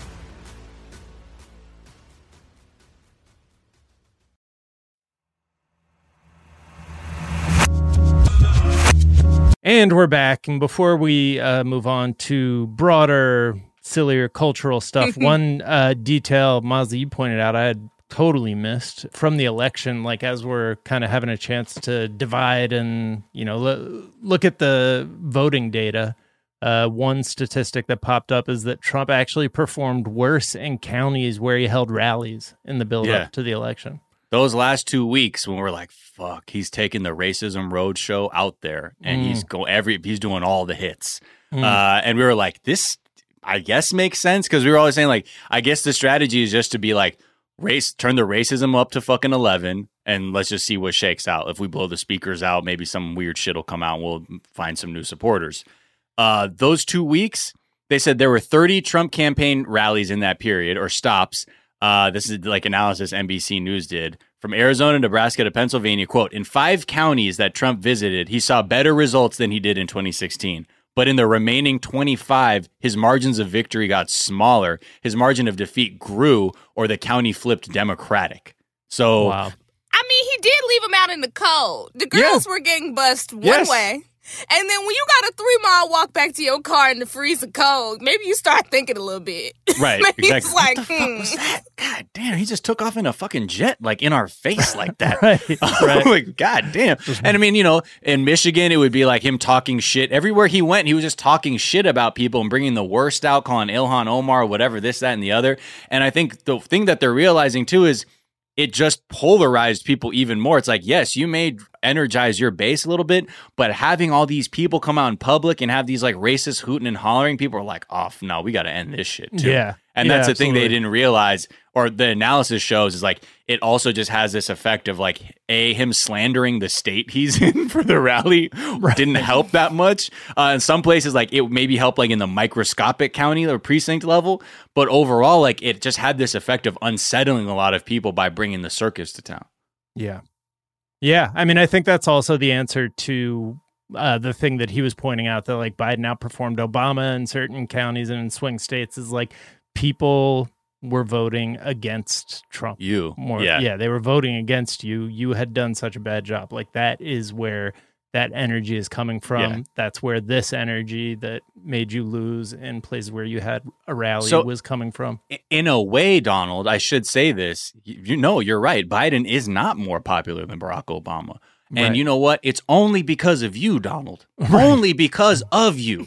And we're back. And before we uh, move on to broader, sillier cultural stuff, one uh, detail, Mazda, you pointed out I had totally missed from the election, like as we're kind of having a chance to divide and, you know, l- look at the voting data. Uh, one statistic that popped up is that Trump actually performed worse in counties where he held rallies in the build Yeah. up to the election. Those last two weeks when we're like, fuck, he's taking the Racism Roadshow out there and Mm. he's go every he's doing all the hits. Mm. Uh, and we were like, this, I guess, makes sense because we were always saying like, I guess the strategy is just to be like, race, turn the racism up to fucking eleven and let's just see what shakes out. If we blow the speakers out, maybe some weird shit will come out and we'll find some new supporters. Uh, those two weeks, they said there were thirty Trump campaign rallies in that period or stops. Uh, this is like analysis N B C News did. From Arizona, Nebraska to Pennsylvania, quote, in five counties that Trump visited, he saw better results than he did in twenty sixteen. But in the remaining twenty-five, his margins of victory got smaller. His margin of defeat grew, or the county flipped Democratic. So, wow. I mean, he did leave them out in the cold. The girls were getting bussed one Yes. way. And then when you got a three-mile walk back to your car in the freezing cold, maybe you start thinking a little bit. right, Maybe exactly. it's like, what the fuck hmm. was that? God damn, he just took off in a fucking jet, like in our face like that. Right, Oh right. my God damn. And I mean, you know, in Michigan, it would be like him talking shit. Everywhere he went, he was just talking shit about people and bringing the worst out, calling Ilhan Omar, whatever, this, that, and the other. And I think the thing that they're realizing too is it just polarized people even more. It's like, yes, you may energize your base a little bit, but having all these people come out in public and have these like racist hooting and hollering, people are like, oh, no, we got to end this shit too. Yeah. And Yeah, that's the thing they absolutely. didn't realize, or the analysis shows, is like it also just has this effect of like a him slandering the state he's in for the rally didn't help that much. Uh, in some places, like it maybe helped like in the microscopic county or precinct level, but overall, like it just had this effect of unsettling a lot of people by bringing the circus to town. Yeah. Yeah. I mean, I think that's also the answer to uh, the thing that he was pointing out that like Biden outperformed Obama in certain counties and in swing states is like people were voting against Trump. You. More, Yeah. yeah. They were voting against you. You had done such a bad job. Like that is where that energy is coming from. Yeah. That's where this energy that made you lose in places where you had a rally So- was coming from. In a way, Donald, I should say this. You, you know, you're right. Biden is not more popular than Barack Obama. And Right. you know what? It's only because of you, Donald. Only because of you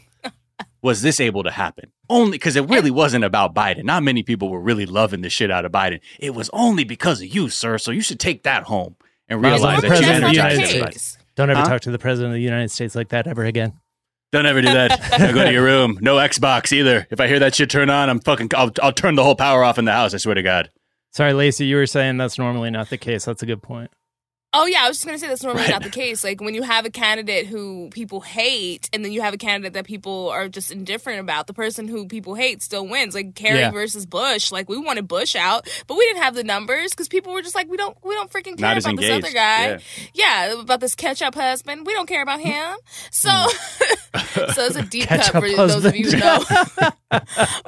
was this able to happen. Only because it really wasn't about Biden. Not many people were really loving the shit out of Biden. It was only because of you, sir. So you should take that home and Not realize like that the you president of the energized United everybody. States. Don't ever Huh? talk to the president of the United States like that ever again. Don't ever do that. Don't go to your room. No Xbox either. If I hear that shit turn on, I'm fucking. I'll, I'll turn the whole power off in the house. I swear to God. Sorry, Lacey, you were saying that's normally not the case. That's a good point. Oh, yeah, I was just going to say that's normally Right. not the case. Like, when you have a candidate who people hate, and then you have a candidate that people are just indifferent about, the person who people hate still wins. Like, Kerry Yeah. versus Bush. Like, we wanted Bush out, but we didn't have the numbers because people were just like, we don't we don't freaking care Not as about this engaged. other guy. Yeah. about this ketchup husband. We don't care about him. So, so it's a deep cut Ketchup for those of you who know. But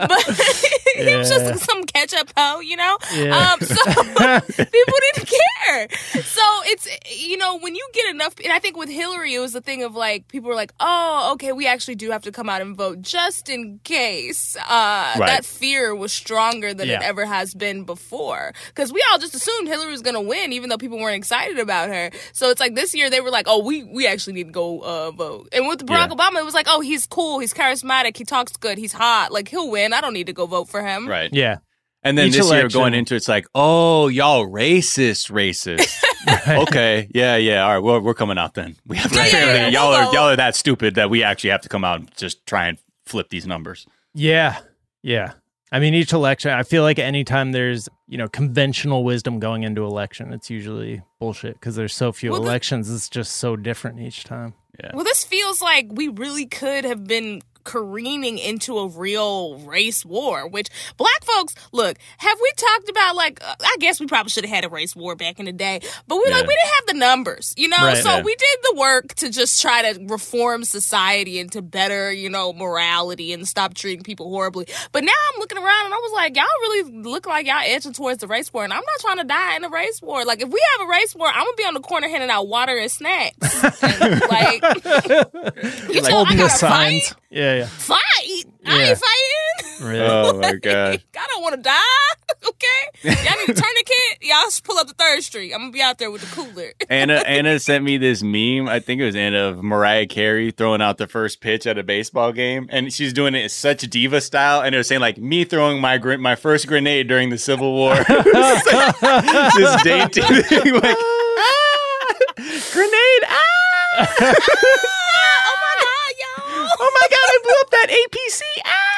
he was Yeah. just some ketchup hoe, you know? Yeah. Um, so people didn't care. So it's, you know, when you get enough, and I think with Hillary, it was the thing of like, people were like, oh, okay, we actually do have to come out and vote just in case. Uh, Right. That fear was stronger than Yeah. it ever has been before. Because we all just assumed Hillary was going to win, even though people weren't excited about her. So it's like this year they were like, oh, we, we actually need to go uh, vote. And with Barack Yeah. Obama, it was like, oh, he's cool, he's charismatic, he talks good, he's hot. Like, he'll win. I don't need to go vote for him. Right. Yeah. And then Each this year election- going into it's like, oh, y'all racist, racist. Okay, yeah, yeah. All right, well, we're coming out then. We have to. Yeah, yeah, yeah, y'all we'll are vote. y'all are that stupid that we actually have to come out and just try and flip these numbers. Yeah. Yeah. I mean, each election, I feel like anytime there's, you know, conventional wisdom going into election, it's usually bullshit because there's so few Well, the- elections. It's just so different each time. Yeah. Well, this feels like we really could have been careening into a real race war, which black folks, look, have we talked about, like, uh, I guess we probably should have had a race war back in the day, but we Yeah. like we didn't have the numbers, you know? Right, so yeah. we did the work to just try to reform society into better, you know, morality and stop treating people horribly. But now I'm looking around and I was like, y'all really look like y'all edging towards the race war, and I'm not trying to die in a race war. Like, if we have a race war, I'm gonna be on the corner handing out water and snacks. And, like, you Like, told I holding the gotta signs. fight? Yeah, yeah. Fight? I Yeah. ain't fighting. Really? Oh my god. I don't want to die. Okay, y'all need to tourniquet. Y'all should pull up the third street. I'm gonna be out there with the cooler. Anna Anna sent me this meme. I think it was Anna of Mariah Carey throwing out the first pitch at a baseball game, and she's doing it in such diva style. And it was saying like me throwing my gr- my first grenade during the Civil War. This dainty thing, like ah, grenade. Ah! Oh my god, y'all! Oh my god! I blew up that A P C.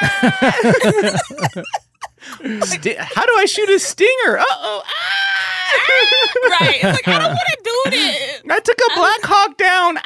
Ah! Sti- how do I shoot a stinger? Uh oh! Ah! Right? It's like I don't want to do this. I took a Black Hawk down. Ah!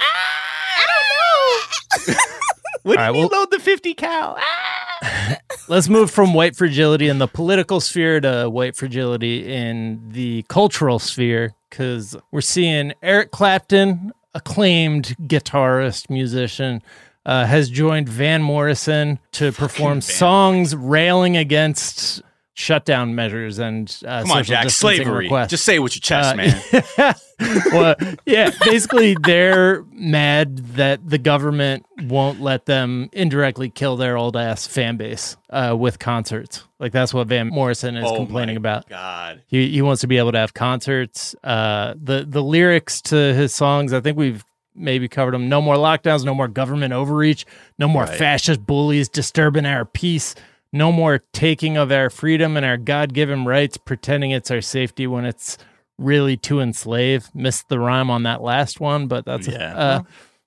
I don't know. What do All you right, mean well- load the fifty cal? Ah! Let's move from white fragility in the political sphere to white fragility in the cultural sphere, because we're seeing Eric Clapton, acclaimed guitarist, musician, uh, has joined Van Morrison to perform songs railing against shutdown measures and uh, Come on, social Jack. distancing Slavery. requests. Just say it with your chest, Uh, man. Well, yeah, basically they're mad that the government won't let them indirectly kill their old ass fan base uh, with concerts. Like that's what Van Morrison is Oh complaining my about. God. He he wants to be able to have concerts. Uh, the the lyrics to his songs, I think we've maybe covered them. No more lockdowns, no more government overreach, no more Right. fascist bullies disturbing our peace. No more taking of our freedom and our God-given rights, pretending it's our safety when it's really to enslave. Missed the rhyme on that last one, but that's Yeah. uh,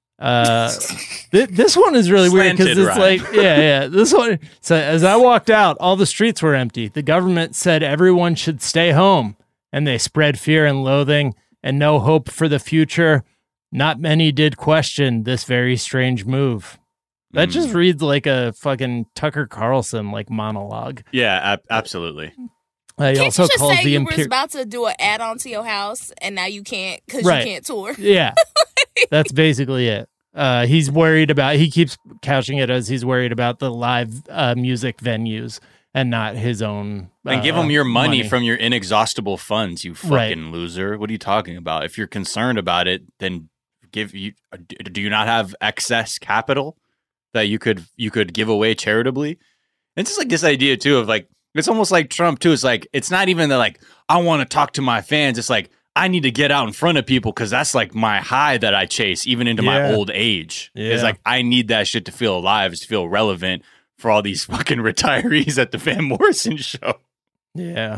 uh, th- this one is really weird because Slanted it's rhyme. like, yeah, yeah. This one. So as I walked out, all the streets were empty. The government said everyone should stay home, and they spread fear and loathing and no hope for the future. Not many did question this very strange move. That just Mm. reads like a fucking Tucker Carlson like monologue. Yeah, ab- absolutely. Uh, he Can't also you just calls say the you were imper- about to do an add-on to your house and now you can't because Right. you can't tour? Yeah, that's basically it. Uh, he's worried about. He keeps couching it as he's worried about the live uh, music venues and not his own. And give uh, them your money, from your inexhaustible funds, you fucking Right. loser. What are you talking about? If you're concerned about it, then give you. Do you not have excess capital that you could you could give away charitably? It's just like this idea too of like it's almost like Trump too. It's like it's not even that like I want to talk to my fans. It's like I need to get out in front of people because that's like my high that I chase even into Yeah. my old age. It's Yeah. like I need that shit to feel alive, to feel relevant for all these fucking retirees at the Van Morrison show. Yeah.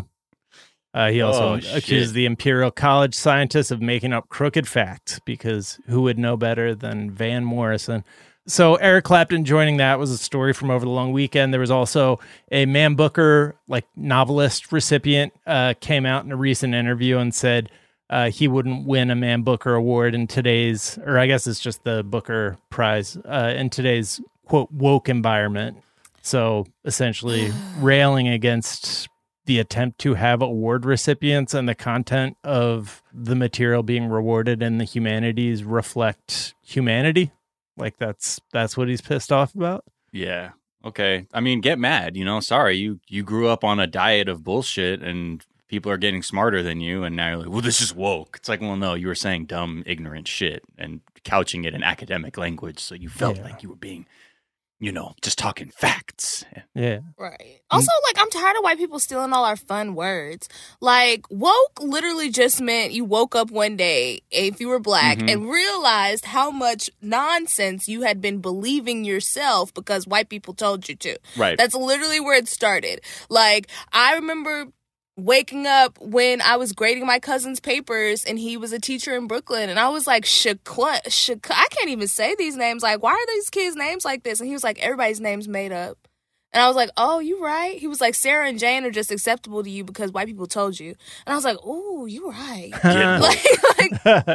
Uh, he also Oh, accused shit. the Imperial College scientists of making up crooked facts because who would know better than Van Morrison? So Eric Clapton joining that was a story from over the long weekend. There was also a Man Booker, like novelist recipient, uh, came out in a recent interview and said uh, he wouldn't win a Man Booker award in today's, or I guess it's just the Booker Prize, uh, in today's quote woke environment. So essentially railing against the attempt to have award recipients and the content of the material being rewarded in the humanities reflect humanity. Like that's that's what he's pissed off about. Yeah. Okay. I mean, get mad. You know, sorry you you grew up on a diet of bullshit and people are getting smarter than you, and now you're like, well, this is woke. It's like, well, no, you were saying dumb, ignorant shit and couching it in academic language, so you felt Yeah. like you were being, you know, just talking facts. Yeah. Right. Also, like, I'm tired of white people stealing all our fun words. Like, woke literally just meant you woke up one day, if you were black, Mhm. and realized how much nonsense you had been believing yourself because white people told you to. Right. That's literally where it started. Like, I remember waking up when I was grading my cousin's papers and he was a teacher in Brooklyn, and I was like, Shaquan, Shaq, I can't even say these names. Like, why are these kids' names like this? And he was like, everybody's name's made up. And I was like, oh, you right. He was like, Sarah and Jane are just acceptable to you because white people told you. And I was like, oh, you right. Yeah. like, like, and then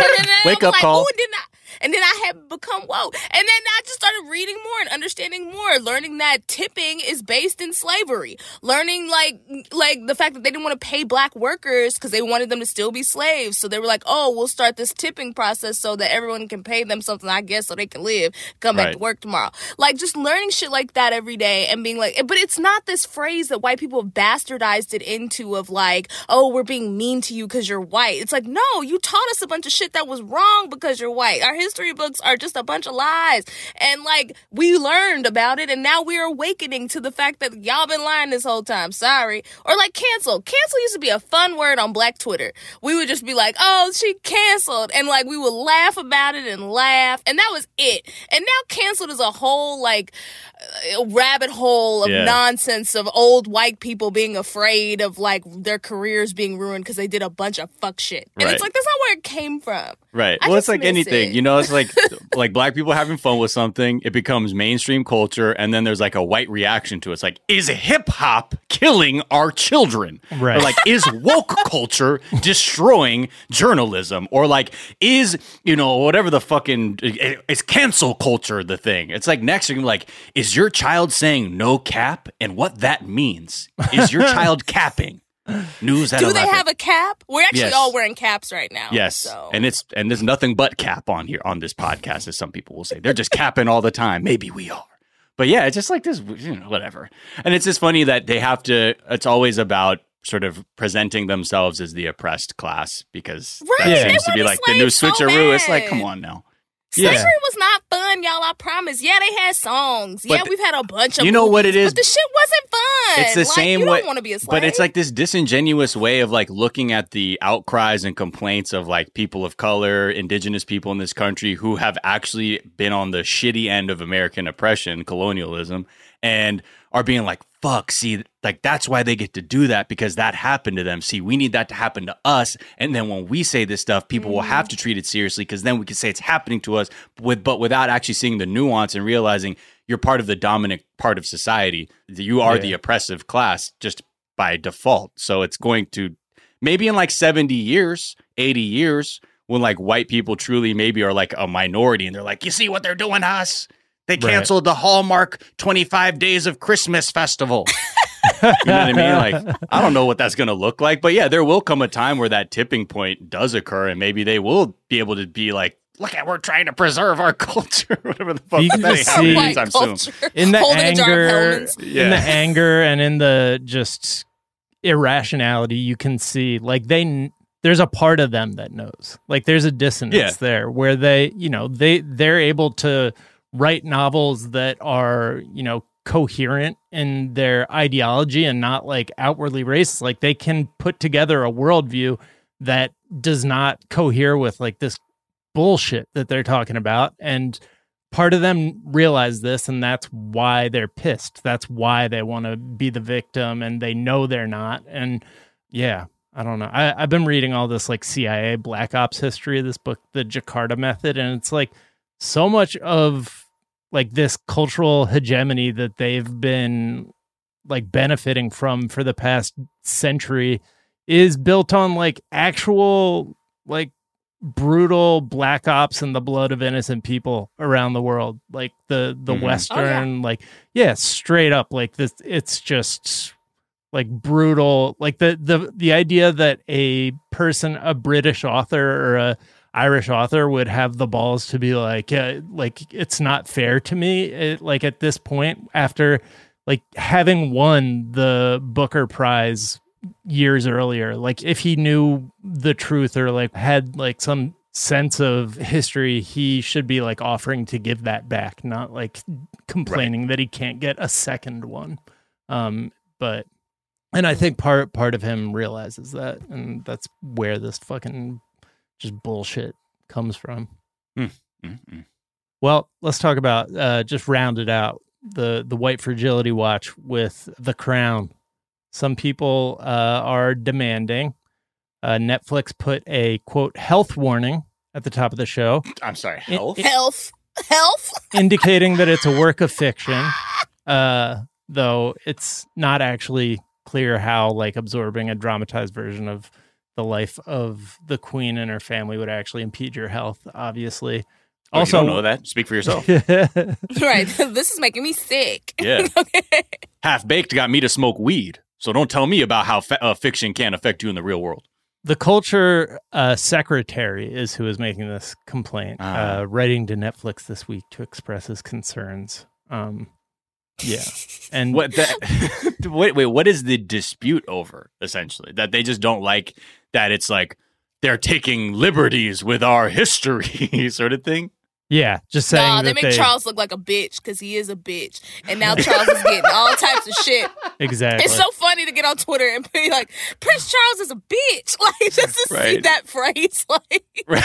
I Wake was up like, call. "Ooh," and then I, and then I had become woke. And then I just started reading more and understanding more, learning that tipping is based in slavery, learning like like the fact that they didn't want to pay black workers because they wanted them to still be slaves. So they were like, oh, we'll start this tipping process so that everyone can pay them something, I guess, so they can live, come back Right. to work tomorrow. Like, just learning shit like that every day and being like, but it's not this phrase that white people have bastardized it into of like, oh, we're being mean to you because you're white. It's like, no, you taught us a bunch of shit that was wrong because you're white. Our history books are just a bunch of lies. And like, we learned about it and now we're awakening to the fact that y'all been lying this whole time. Sorry. Or like cancel. Cancel used to be a fun word on Black Twitter. We would just be like, oh, she canceled. And like, we would laugh about it and laugh. And that was it. And now canceled is a whole like uh, rabbit hole of Yeah. nonsense of old white people being afraid of like their careers being ruined because they did a bunch of fuck shit. And Right. it's like, that's not where it came from. Right. I Well, it's just like miss anything, it. you know, it's like like black people having fun with something, it becomes mainstream culture, and then there's like a white reaction to it. It's like, is hip hop killing our children? Right. Or like, is woke culture destroying journalism? Or like, is, you know, whatever the fucking, is cancel culture the thing? It's like next you're like, is your child saying no cap? And what that means. Is your child capping? News at Do they eleven. have a cap? We're actually Yes. all wearing caps right now. Yes, So. and it's and there's nothing but cap on here on this podcast, as some people will say. They're just capping all the time. Maybe we are, but yeah, it's just like this, you know, whatever. And it's just funny that they have to. It's always about sort of presenting themselves as the oppressed class because Right, that they seems to be wanted like the new slaves so switcheroo. It's like, bad. come on now. Slavery Yeah. was not fun, y'all. I promise. Yeah, they had songs. But yeah, we've had a bunch of. you know what it movies, is? But the shit wasn't fun. It's the Like, same you way, don't want to be a slave. but it's like this disingenuous way of like looking at the outcries and complaints of like people of color, indigenous people in this country who have actually been on the shitty end of American oppression, colonialism, and are being like, fuck, see, like that's why they get to do that because that happened to them. See, we need that to happen to us. And then when we say this stuff, people will have to treat it seriously because then we can say it's happening to us, with but without actually seeing the nuance and realizing you're part of the dominant part of society. You are Yeah. the oppressive class just by default. So it's going to maybe in like seventy years, eighty years, when like white people truly maybe are like a minority and they're like, you see what they're doing to us? They Right. canceled the Hallmark twenty-five Days of Christmas Festival. You know what I mean? Like, I don't know what that's going to look like. But yeah, there will come a time where that tipping point does occur and maybe they will be able to be like, look at, we're trying to preserve our culture, whatever the fuck You can that just happens see- anytime soon. in the Holding a jar of anger, Hellmann's. in Yeah. the anger, and in the just irrationality, you can see like they. kn- There's a part of them that knows. Like there's a dissonance Yeah. there where they, you know, they they're able to write novels that are, you know, coherent in their ideology and not like outwardly racist. Like they can put together a worldview that does not cohere with like this bullshit that they're talking about. And part of them realize this, and that's why they're pissed. That's why they want to be the victim, and they know they're not. And yeah, I don't know. I, I've been reading all this like C I A Black Ops history, this book, The Jakarta Method, and it's like so much of like this cultural hegemony that they've been like benefiting from for the past century is built on like actual like brutal black ops and the blood of innocent people around the world, like the the Mhm. Western, Oh, yeah. like yeah, straight up like this. It's just like brutal, like the the the idea that a person, a British author or a Irish author would have the balls to be like, yeah, like it's not fair to me. It, like at this point, after like having won the Booker Prize years earlier. Like if he knew the truth or like had like some sense of history, he should be like offering to give that back, not like complaining right. that he can't get a second one. Um, but, and I think part, part of him realizes that, and that's where this fucking just bullshit comes from. Mm. Mm-mm. Well, let's talk about, uh, just round it out, the, the white fragility watch with The Crown. Some people, uh, are demanding Uh, Netflix put a, quote, health warning at the top of the show. I'm sorry, health? I- health? Health? indicating that it's a work of fiction, uh, though it's not actually clear how, like, absorbing a dramatized version of the life of the Queen and her family would actually impede your health, obviously. Oh, also, you don't know that. Speak for yourself. Right. This is making me sick. Yeah. Half-Baked got me to smoke weed. So don't tell me about how fa- uh, fiction can affect you in the real world. The culture uh, secretary is who is making this complaint, Ah. uh, writing to Netflix this week to express his concerns. Um, yeah. And What that, wait, wait, what is the dispute over, essentially? That they just don't like that it's like they're taking liberties with our history sort of thing? yeah, just saying Nah, they that make they, Charles look like a bitch because he is a bitch. And now Charles is getting all types of shit. Exactly. It's so funny to get on Twitter and be like, Prince Charles is a bitch. Like, just to see Right. that phrase. Like,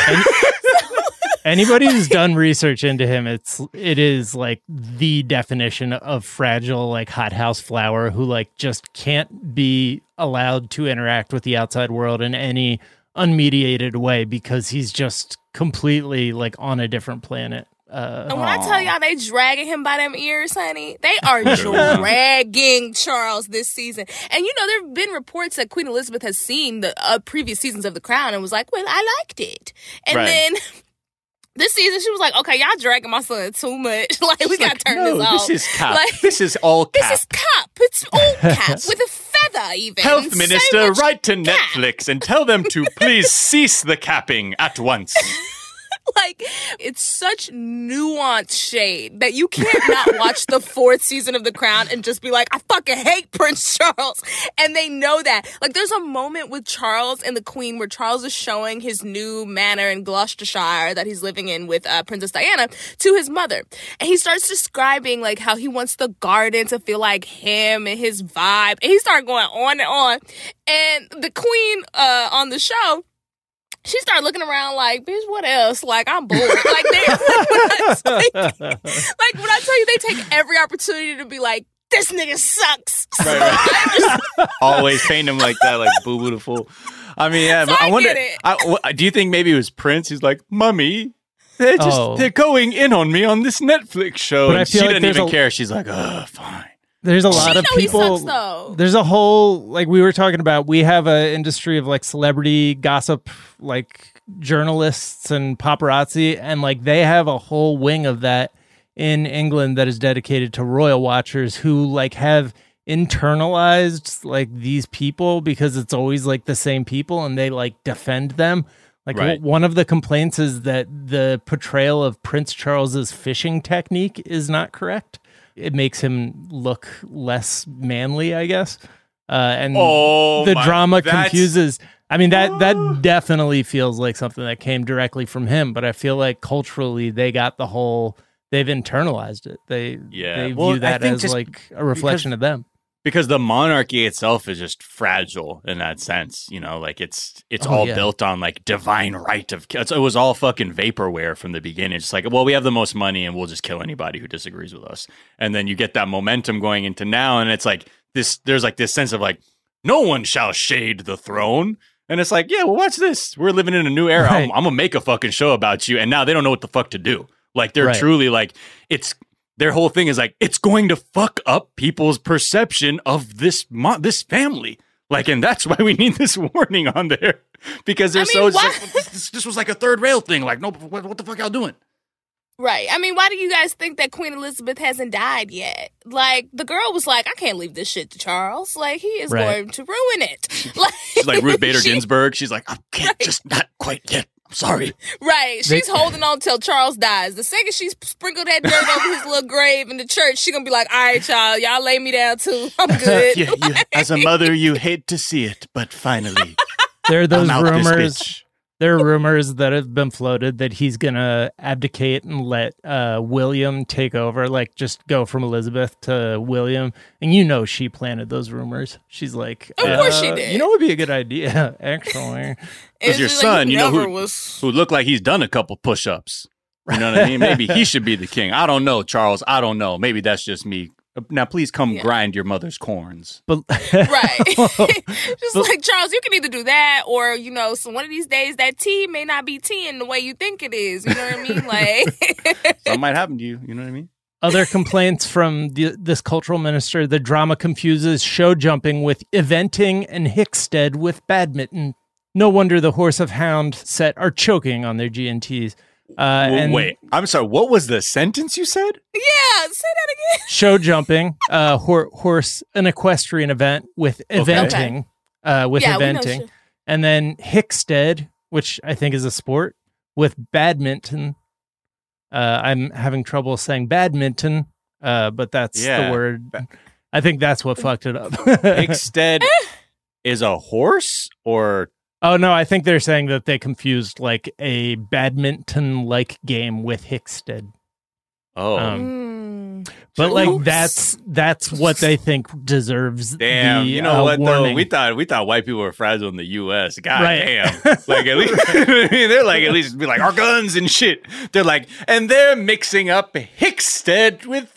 Anybody who's done research into him, it's it is like the definition of fragile, like hothouse flower who like just can't be allowed to interact with the outside world in any unmediated way because he's just completely like on a different planet. Uh, and when I tell y'all they dragging him by them ears, honey, they are dragging Charles this season. And you know, there have been reports that Queen Elizabeth has seen the uh, previous seasons of The Crown and was like, well, I liked it. And Right. then this season she was like, okay, y'all dragging my son too much. Like, we gotta turn no, this off. this is cap. Like, this is all cap. This is cap. It's all cap with a feather even. Health So Minister, much write to cap. Netflix and tell them to please cease the capping at once. Like, it's such nuanced shade that you can't not watch the fourth season of The Crown and just be like, I fucking hate Prince Charles. And they know that. Like, there's a moment with Charles and the Queen where Charles is showing his new manor in Gloucestershire that he's living in with uh, Princess Diana to his mother. And he starts describing, like, how he wants the garden to feel like him and his vibe. And he started going on and on. And the Queen uh, on the show, she started looking around like, bitch, what else? Like, I'm bored. Like, they, like, when I take, like, when I tell you they take every opportunity to be like, this nigga sucks. So Right, right. I just, Always paint him like that, like boo boo the fool. I mean, yeah, So but I I wonder. get it. I, wh- do you think maybe it was Prince? He's like, Mummy, they're just Oh. they're going in on me on this Netflix show, But I and she feel like didn't there's even a- care. She's like, oh, fine. There's a lot She of know he people. sucks, though. There's a whole, like we were talking about, we have an industry of like celebrity gossip, like journalists and paparazzi, and like they have a whole wing of that in England that is dedicated to royal watchers who like have internalized like these people because it's always like the same people and they like defend them. Like Right. w- one of the complaints is that the portrayal of Prince Charles's fishing technique is not correct. It makes him look less manly, I guess. Uh, and Oh, the my- drama that's- confuses. I mean, that that definitely feels like something that came directly from him. But I feel like culturally, they got the whole. They've internalized it. They Yeah. they Well, view I that think as just like a reflection because- of them. Because the monarchy itself is just fragile in that sense, you know, like it's it's Oh, all yeah. built on like divine right of it's, it was all fucking vaporware from the beginning. It's like, well, we have the most money and we'll just kill anybody who disagrees with us. And then you get that momentum going into now, and it's like this. There's like this sense of like, no one shall shade the throne. And it's like, yeah, well, watch this. We're living in a new era. Right. I'm, I'm gonna make a fucking show about you, and now they don't know what the fuck to do. Like they're Right. truly like it's. Their whole thing is like, it's going to fuck up people's perception of this mo- this family. Like, and that's why we need this warning on there. Because they're I so, mean, just why- like, this, this was like a third rail thing. Like, no, what, what the fuck y'all doing? right. I mean, why do you guys think that Queen Elizabeth hasn't died yet? Like, the girl was like, I can't leave this shit to Charles. Like, he is Right. going to ruin it. Like, She's like Ruth Bader she- Ginsburg. She's like, I can't, just not quite yet. sorry. Right. She's holding on till Charles dies. The second she sprinkled that dirt over his little grave in the church, she gonna be like, all right, y'all, y'all lay me down too. I'm good. Yeah, you, as a mother, you hate to see it, but finally, there are those I'm out this rumors. bitch. There are rumors that have been floated that he's gonna abdicate and let uh, William take over, like just go from Elizabeth to William. And you know she planted those rumors. She's like, of uh, course she did. You know what would be a good idea, actually. Because your like son, he you know, never who, was- who looked like he's done a couple push-ups. You know what I mean? Maybe he should be the king. I don't know, Charles. I don't know. Maybe that's just me. Now, please come Yeah. grind your mother's corns. But Right. Just like, Charles, you can either do that or, you know, so one of these days that tea may not be teaing the way you think it is. You know what I mean? Like, Something might happen to you. You know what I mean? Other complaints from the, this cultural minister: the drama confuses show jumping with eventing and Hickstead with badminton. No wonder the Horse of Hound set are choking on their G N Ts. Uh, Well, and wait, I'm sorry. What was the sentence you said? yeah, say that again. show jumping, uh, hor- horse, an equestrian event with eventing, uh, with Yeah, we know eventing, show- and then Hickstead, which I think is a sport, with badminton. Uh, I'm having trouble saying badminton, uh, but that's Yeah. the word. I think that's what fucked it up. Hickstead is a horse or Oh no, I think they're saying that they confused like a badminton-like game with Hickstead. oh Um, But like Oops. that's that's what they think deserves. damn. the, You know uh, what though? warning. We thought we thought white people were fragile in the U S. God Right. damn. Like at least they're like at least be like our guns and shit. They're like and they're mixing up Hickstead with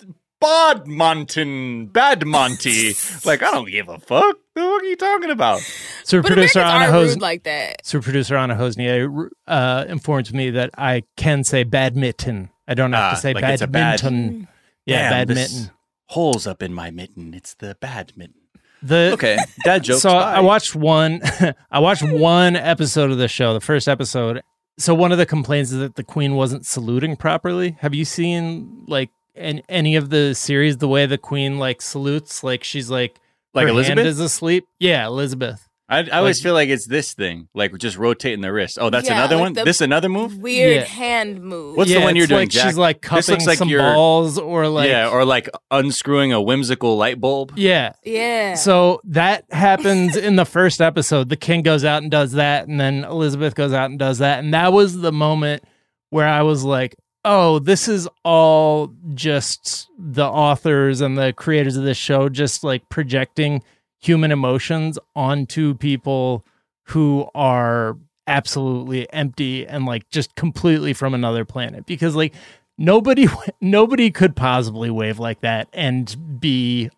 Badmonton, Badmonty. Like I don't give a fuck. The fuck are you talking about? So But producer Americans Anna are Hos- rude like that. so producer Anna Hosnier uh, informs me that I can say badminton. I don't have Ah, to say like it's a bad- badminton. Yeah, Damn, this badminton. Holes up in my mitten. It's the badminton. The Okay, dad jokes. So bye. I watched one. I watched one episode of the show, the first episode. So one of the complaints is that the Queen wasn't saluting properly. Have you seen like in any of the series the way the Queen like salutes? Like she's like Like her Elizabeth? hand is asleep. Yeah, Elizabeth. I, I always Like- feel like it's this thing, like just rotating the wrist. Oh, that's Yeah, another like one. the This another move. Weird Yeah. hand move. What's the Yeah, one you're it's doing, like Jack? she's like This cupping looks like some you're- balls or like yeah, or like unscrewing a whimsical light bulb. yeah. Yeah. So that happens in the first episode. The king goes out and does that, and then Elizabeth goes out and does that. And that was the moment where I was like, oh, this is all just the authors and the creators of this show just like projecting human emotions onto people who are absolutely empty and like just completely from another planet. Because like nobody nobody could possibly wave like that and be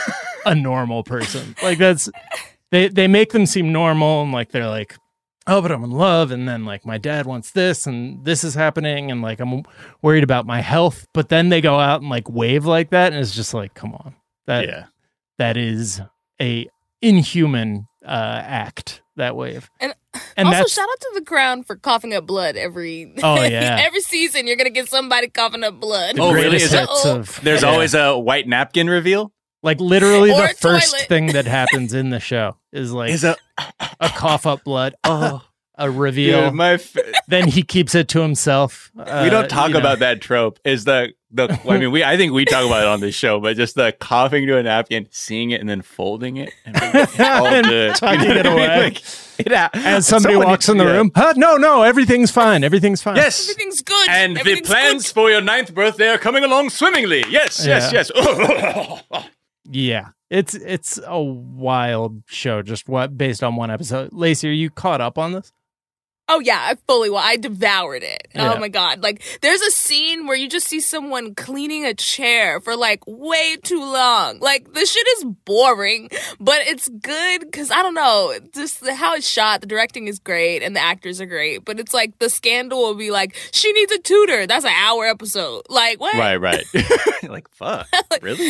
a normal person. Like that's they they make them seem normal and like they're like, oh, but I'm in love, and then like my dad wants this and this is happening and like I'm worried about my health. But then they go out and like wave like that and it's just like, come on. That Yeah. that is a inhuman uh act, that wave. And, And also, that's- shout out to the Crown for coughing up blood every. Oh, yeah. every season, you're gonna get somebody coughing up blood. Oh, really? Greatest Is that- hits Uh-oh. of There's yeah. always a white napkin reveal. like literally Or the a first toilet. thing that happens in the show is like Is a a cough up blood, oh, a reveal. dude, my. F- Then he keeps it to himself. we Uh, don't talk you know. about that trope. Is the the? I mean, we. I think we talk about it on this show, but just the coughing to a napkin, seeing it, and then folding it, and being like, all And good. tucking You know it what I mean? away. Like, it ha- As somebody someone walks in the needs- yeah. room, huh? No, no, everything's fine. Everything's fine. Yes. Everything's good. And the Everything's plans good. for your ninth birthday are coming along swimmingly. Yes, yes, Yeah. yes. Yeah. It's it's a wild show, just what based on one episode. Lacey, are you caught up on this? Oh yeah, I fully well. I devoured it. Yeah. Oh my god! Like, there's a scene where you just see someone cleaning a chair for like way too long. Like, the shit is boring, but it's good because I don't know, just the, how it's shot. The directing is great and the actors are great. But it's like the scandal will be like, she needs a tutor. That's an hour episode. Like what? right, right. Like fuck, really?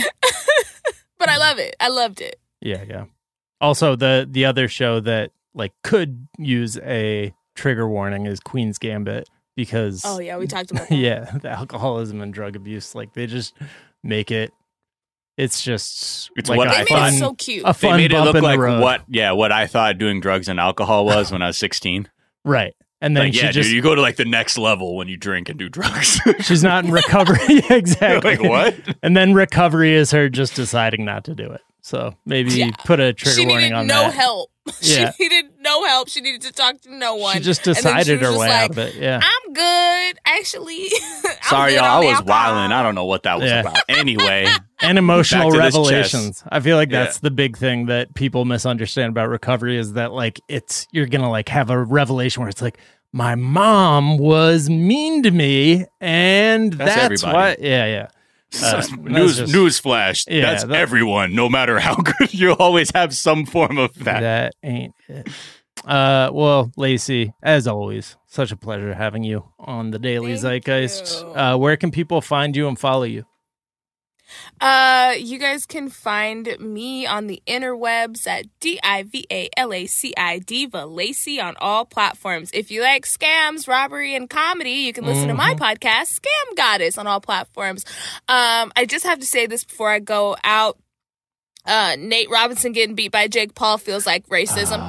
But I love it. I loved it. Yeah, yeah. Also, the the other show that like could use a trigger warning is Queen's Gambit because Oh yeah, we talked about that. yeah, the alcoholism and drug abuse, like they just make it. It's just It's like what a I They made fun, it so cute. a They fun made it bump look in like the road. what? Yeah, what I thought doing drugs and alcohol was when I was sixteen. Right. And then like, she yeah, just dude, you go to like the next level when you drink and do drugs. she's not in recovery. Yeah, exactly. Like what? And then recovery is her just deciding not to do it. So maybe Yeah. put a trigger She warning needed on no that. help. Yeah. She needed no help. She needed to talk to no one. She just And then she decided was her just way like, out of it. Yeah. I'm good, actually. I'm Sorry, good y'all. I on the was alcohol. wilding. I don't know what that was Yeah. about. Anyway, And emotional back to this revelations. chess. I feel like Yeah. that's the big thing that people misunderstand about recovery is that like it's you're gonna like have a revelation where it's like my mom was mean to me, and That's that's, everybody. why. Yeah, yeah. Uh, news that's just- newsflash. Yeah, that's that- everyone. No matter how good, you always have some form of that. That ain't it. Uh, well, Lacey, as always, such a pleasure having you on the Daily Thank Zeitgeist. you. Uh, where can people find you and follow you? Uh, you guys can find me on the interwebs at D I V A L A C I Diva Lacey on all platforms. If you like scams, robbery, and comedy, you can listen to my podcast, Scam Goddess, on all platforms. Um, I just have to say this before I go out. Uh, Nate Robinson getting beat by Jake Paul feels like racism.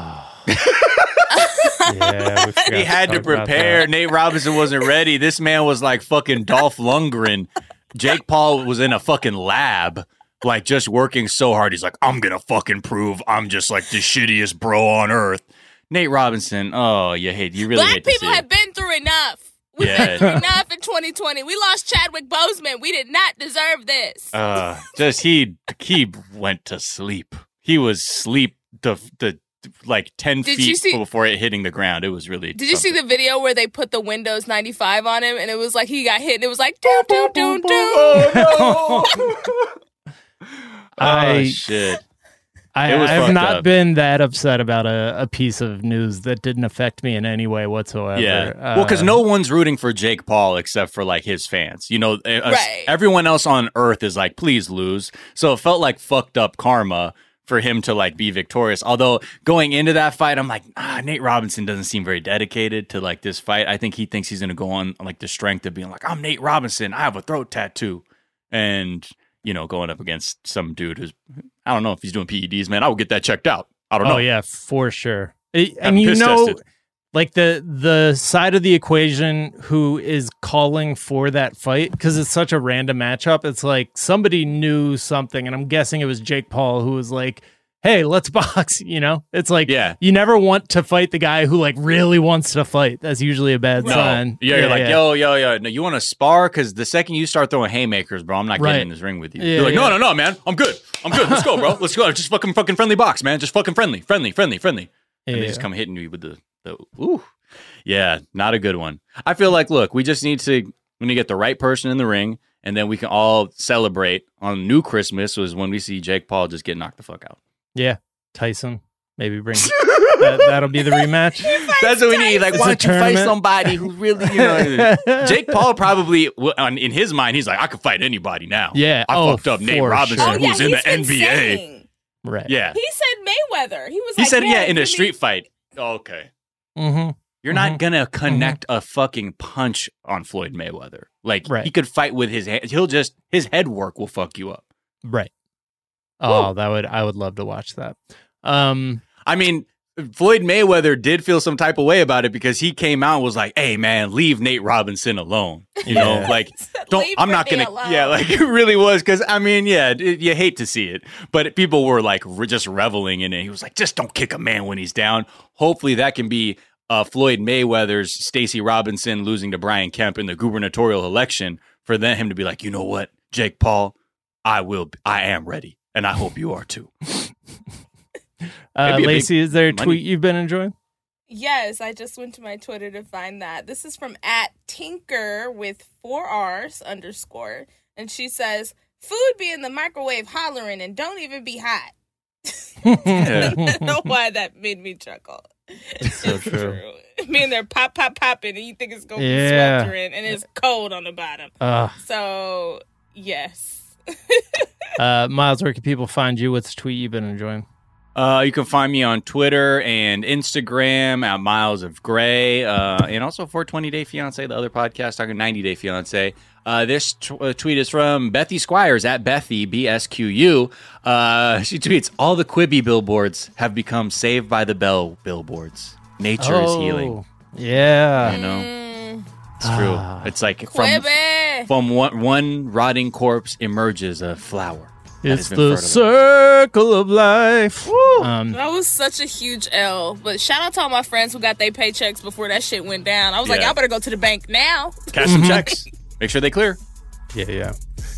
Yeah, we forgot He had to talk about prepare. that. Nate Robinson wasn't ready. This man was like fucking Dolph Lundgren. Jake Paul was in a fucking lab, like just working so hard. He's like, I'm gonna fucking prove I'm just like the shittiest bro on earth. Nate Robinson. Oh, you hate. You really Black hate to people see have it. been through enough. We've Yeah. been through enough in twenty twenty. We lost Chadwick Boseman. We did not deserve this. Uh, just he he went to sleep. He was sleep the the like ten Did you feet see- before it hitting the ground. It was really. Did you see the video where they put the Windows ninety-five on him and it was like he got hit and it was like doo doo doo doo. I Oh shit! I, It was I have fucked not up. been that upset about a, a piece of news that didn't affect me in any way whatsoever. Yeah. Uh, Well, because no one's rooting for Jake Paul except for like his fans. You know, uh, Right. everyone else on earth is like, please lose. So it felt like fucked up karma for him to like be victorious. Although going into that fight, I'm like, ah, Nate Robinson doesn't seem very dedicated to like this fight. I think he thinks he's going to go on like the strength of being like, I'm Nate Robinson. I have a throat tattoo. And, you know, going up against some dude who's, I don't know if he's doing P E Ds, man. I would get that checked out. I don't Oh know. yeah, for sure. It- Have and you piss know, tested. like the the side of the equation who is calling for that fight because it's such a random matchup. It's like somebody knew something, and I'm guessing it was Jake Paul who was like, "Hey, let's box." You know, it's like Yeah. you never want to fight the guy who like really wants to fight. That's usually a bad No. sign. Yeah, you're like, yo, yo, yo. No, you want to spar? Because the second you start throwing haymakers, bro, I'm not Right. getting in this ring with you. Yeah, you're like, no, yeah. no, no, man. I'm good. I'm good. Let's go, bro. Let's go. Just fucking fucking friendly box, man. Just fucking friendly, friendly, friendly, friendly. And they Yeah. just come hitting you with the, the ooh. Yeah, not a good one. I feel like, look, we just need to, we need to get the right person in the ring, and then we can all celebrate on New Christmas was when we see Jake Paul just get knocked the fuck out. Yeah, Tyson. Maybe bring that, that'll be the rematch. That's what we need. Like, It's why a don't you fight tournament. somebody who really, you know? Jake Paul probably, w- on- in his mind, he's like, I could fight anybody now. Yeah. I Oh, fucked up Nate for Robinson, sure. Oh, yeah, who's in he's the N B A. been saying. Right. Yeah. He said Mayweather. He was He like, said, yeah, in give a me- street fight. Oh, okay. Mm-hmm. You're not going to connect a fucking punch on Floyd Mayweather. Like, Right. he could fight with his hand. He'll just, his head work will fuck you up. Right. Oh, that would I would love to watch that. Um, I mean, Floyd Mayweather did feel some type of way about it because he came out and was like, hey, man, leave Nate Robinson alone. You know, Yeah. like, don't, Leave I'm not Brittany going to, alone. yeah, like it really was. Cause I mean, yeah, it, you hate to see it, but people were like re- just reveling in it. He was like, just don't kick a man when he's down. Hopefully that can be uh, Floyd Mayweather's Stacey Robinson losing to Brian Kemp in the gubernatorial election for then him to be like, you know what, Jake Paul, I will, I am ready. And I hope you are too. uh, It'd be a Lacey, big is there a money- tweet you've been enjoying? Yes, I just went to my Twitter to find that. This is from at Tinker with four R's underscore. And she says, food be in the microwave hollering and don't even be hot. I don't know why that made me chuckle. It's so true. Being there pop, pop, popping, and you think it's going to Yeah. be sweltering, and it's cold on the bottom. Uh, So, yes. uh, Miles, where can people find you? What's the tweet you've been enjoying? Uh, you can find me on Twitter and Instagram at Miles of Gray, uh, and also four twenty Day Fiance, the other podcast talking ninety Day Fiance. Uh, this t- uh, tweet is from Bethy Squires at Bethy B S Q U. Uh, she tweets: "All the Quibi billboards have become Saved by the Bell billboards. Nature is healing." Yeah. You know? It's true. Ah. It's like from, Quibi. from one, one rotting corpse emerges a flower. that It's has been the fertilized. circle of life. Um, That was such a huge L. But shout out to all my friends who got their paychecks before that shit went down. I was like, Yeah. y'all better go to the bank now. Cash some checks. Make sure they clear. Yeah, yeah.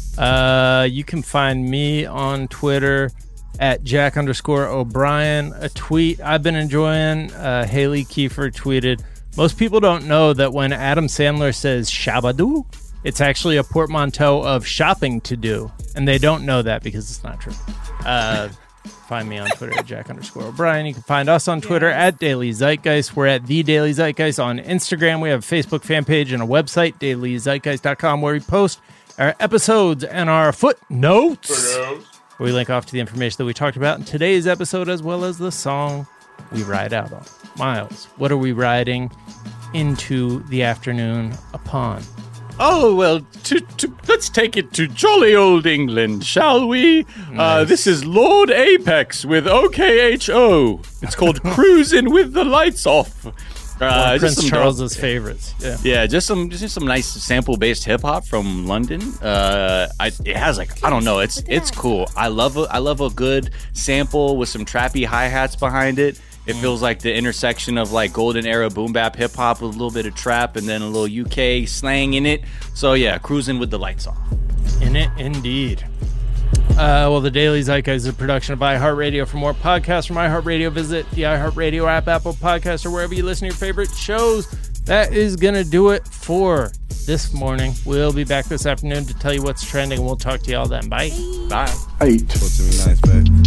Uh, you can find me on Twitter at Jack underscore O'Brien. A tweet I've been enjoying. Uh, Haley Kiefer tweeted, most people don't know that when Adam Sandler says shabadoo, it's actually a portmanteau of shopping to do. And they don't know that because it's not true. Uh, find me on Twitter at Jack underscore O'Brien. You can find us on Twitter at Daily Zeitgeist. We're at The Daily Zeitgeist on Instagram. We have a Facebook fan page and a website, daily zeitgeist dot com, where we post our episodes and our footnotes. Where we link off to the information that we talked about in today's episode, as well as the song we ride out on. Miles, what are we riding into the afternoon upon? Oh, well, to, to, let's take it to jolly old England, shall we? Uh, Nice. this is Lord Apex with O K H O. It's called Cruising with the Lights Off. Uh, One of just Prince some- Charles's favorites. Yeah. Yeah, just some just some nice sample-based hip-hop from London. Uh, I, it has like I don't know, it's it's cool. I love a, I love a good sample with some trappy hi-hats behind it. It feels like the intersection of like golden era boom bap hip hop with a little bit of trap and then a little U K slang in it. So yeah, cruising with the lights off. In it, indeed. Uh, well, the Daily Zeitgeist is a production of iHeartRadio. For more podcasts from iHeartRadio, visit the iHeartRadio app, Apple Podcasts, or wherever you listen to your favorite shows. That is going to do it for this morning. We'll be back this afternoon to tell you what's trending, and we'll talk to you all then. Bye. Bye. Eight. Talk to me nice,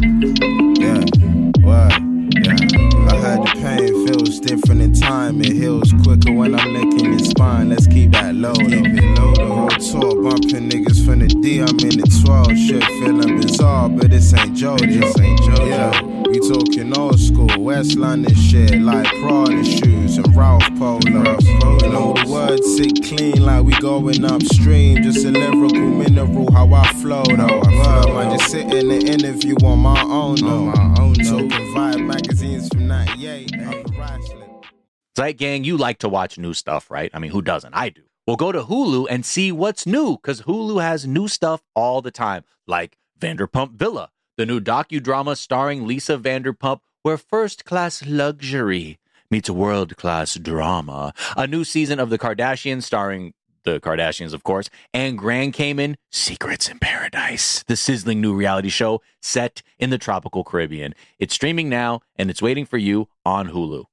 babe. Yeah. What? Yeah. I heard the pain feels different in time. It heals quicker when I'm licking your spine. Let's keep that low, keep it low. The whole tour bumping niggas from the D. I'm in the twelve. Shit feeling bizarre, but this ain't JoJo. This ain't JoJo. Yeah. We talking old school, West London shit like Prada shoes and Ralph Polo. You know the words sit clean like we going upstream. Just a lyrical mineral, how I flow though. I just sit in the interview on my own though. Talking Vibe magazines from ninety-eight. Zeit Gang, you like to watch new stuff, right? I mean, who doesn't? I do. Well, go to Hulu and see what's new, because Hulu has new stuff all the time, like Vanderpump Villa, the new docudrama starring Lisa Vanderpump, where first-class luxury meets world-class drama. A new season of The Kardashians starring the Kardashians, of course, and Grand Cayman, Secrets in Paradise, the sizzling new reality show set in the tropical Caribbean. It's streaming now, and it's waiting for you on Hulu.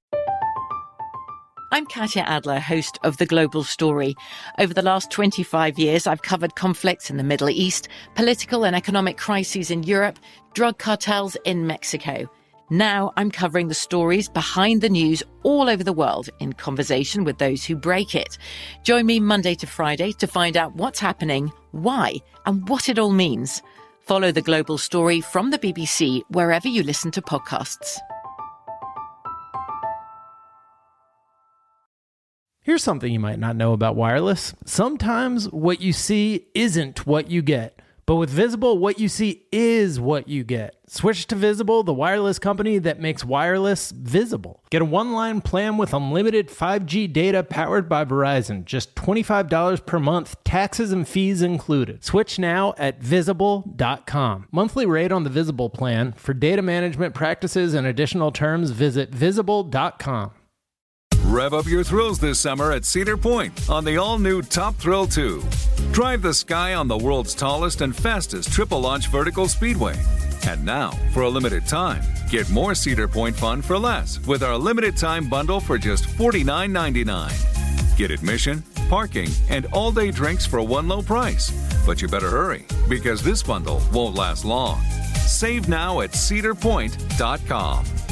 I'm Katya Adler, host of The Global Story. Over the last twenty-five years, I've covered conflicts in the Middle East, political and economic crises in Europe, drug cartels in Mexico. Now I'm covering the stories behind the news all over the world in conversation with those who break it. Join me Monday to Friday to find out what's happening, why, and what it all means. Follow The Global Story from the B B C wherever you listen to podcasts. Here's something you might not know about wireless. Sometimes what you see isn't what you get. But with Visible, what you see is what you get. Switch to Visible, the wireless company that makes wireless visible. Get a one-line plan with unlimited five G data powered by Verizon. Just twenty-five dollars per month, taxes and fees included. Switch now at visible dot com. Monthly rate on the Visible plan. For data management practices and additional terms, visit visible dot com. Rev up your thrills this summer at Cedar Point on the all-new Top Thrill two. Drive the sky on the world's tallest and fastest triple-launch vertical speedway. And now, for a limited time, get more Cedar Point fun for less with our limited-time bundle for just forty-nine ninety-nine. Get admission, parking, and all-day drinks for one low price. But you better hurry, because this bundle won't last long. Save now at cedar point dot com.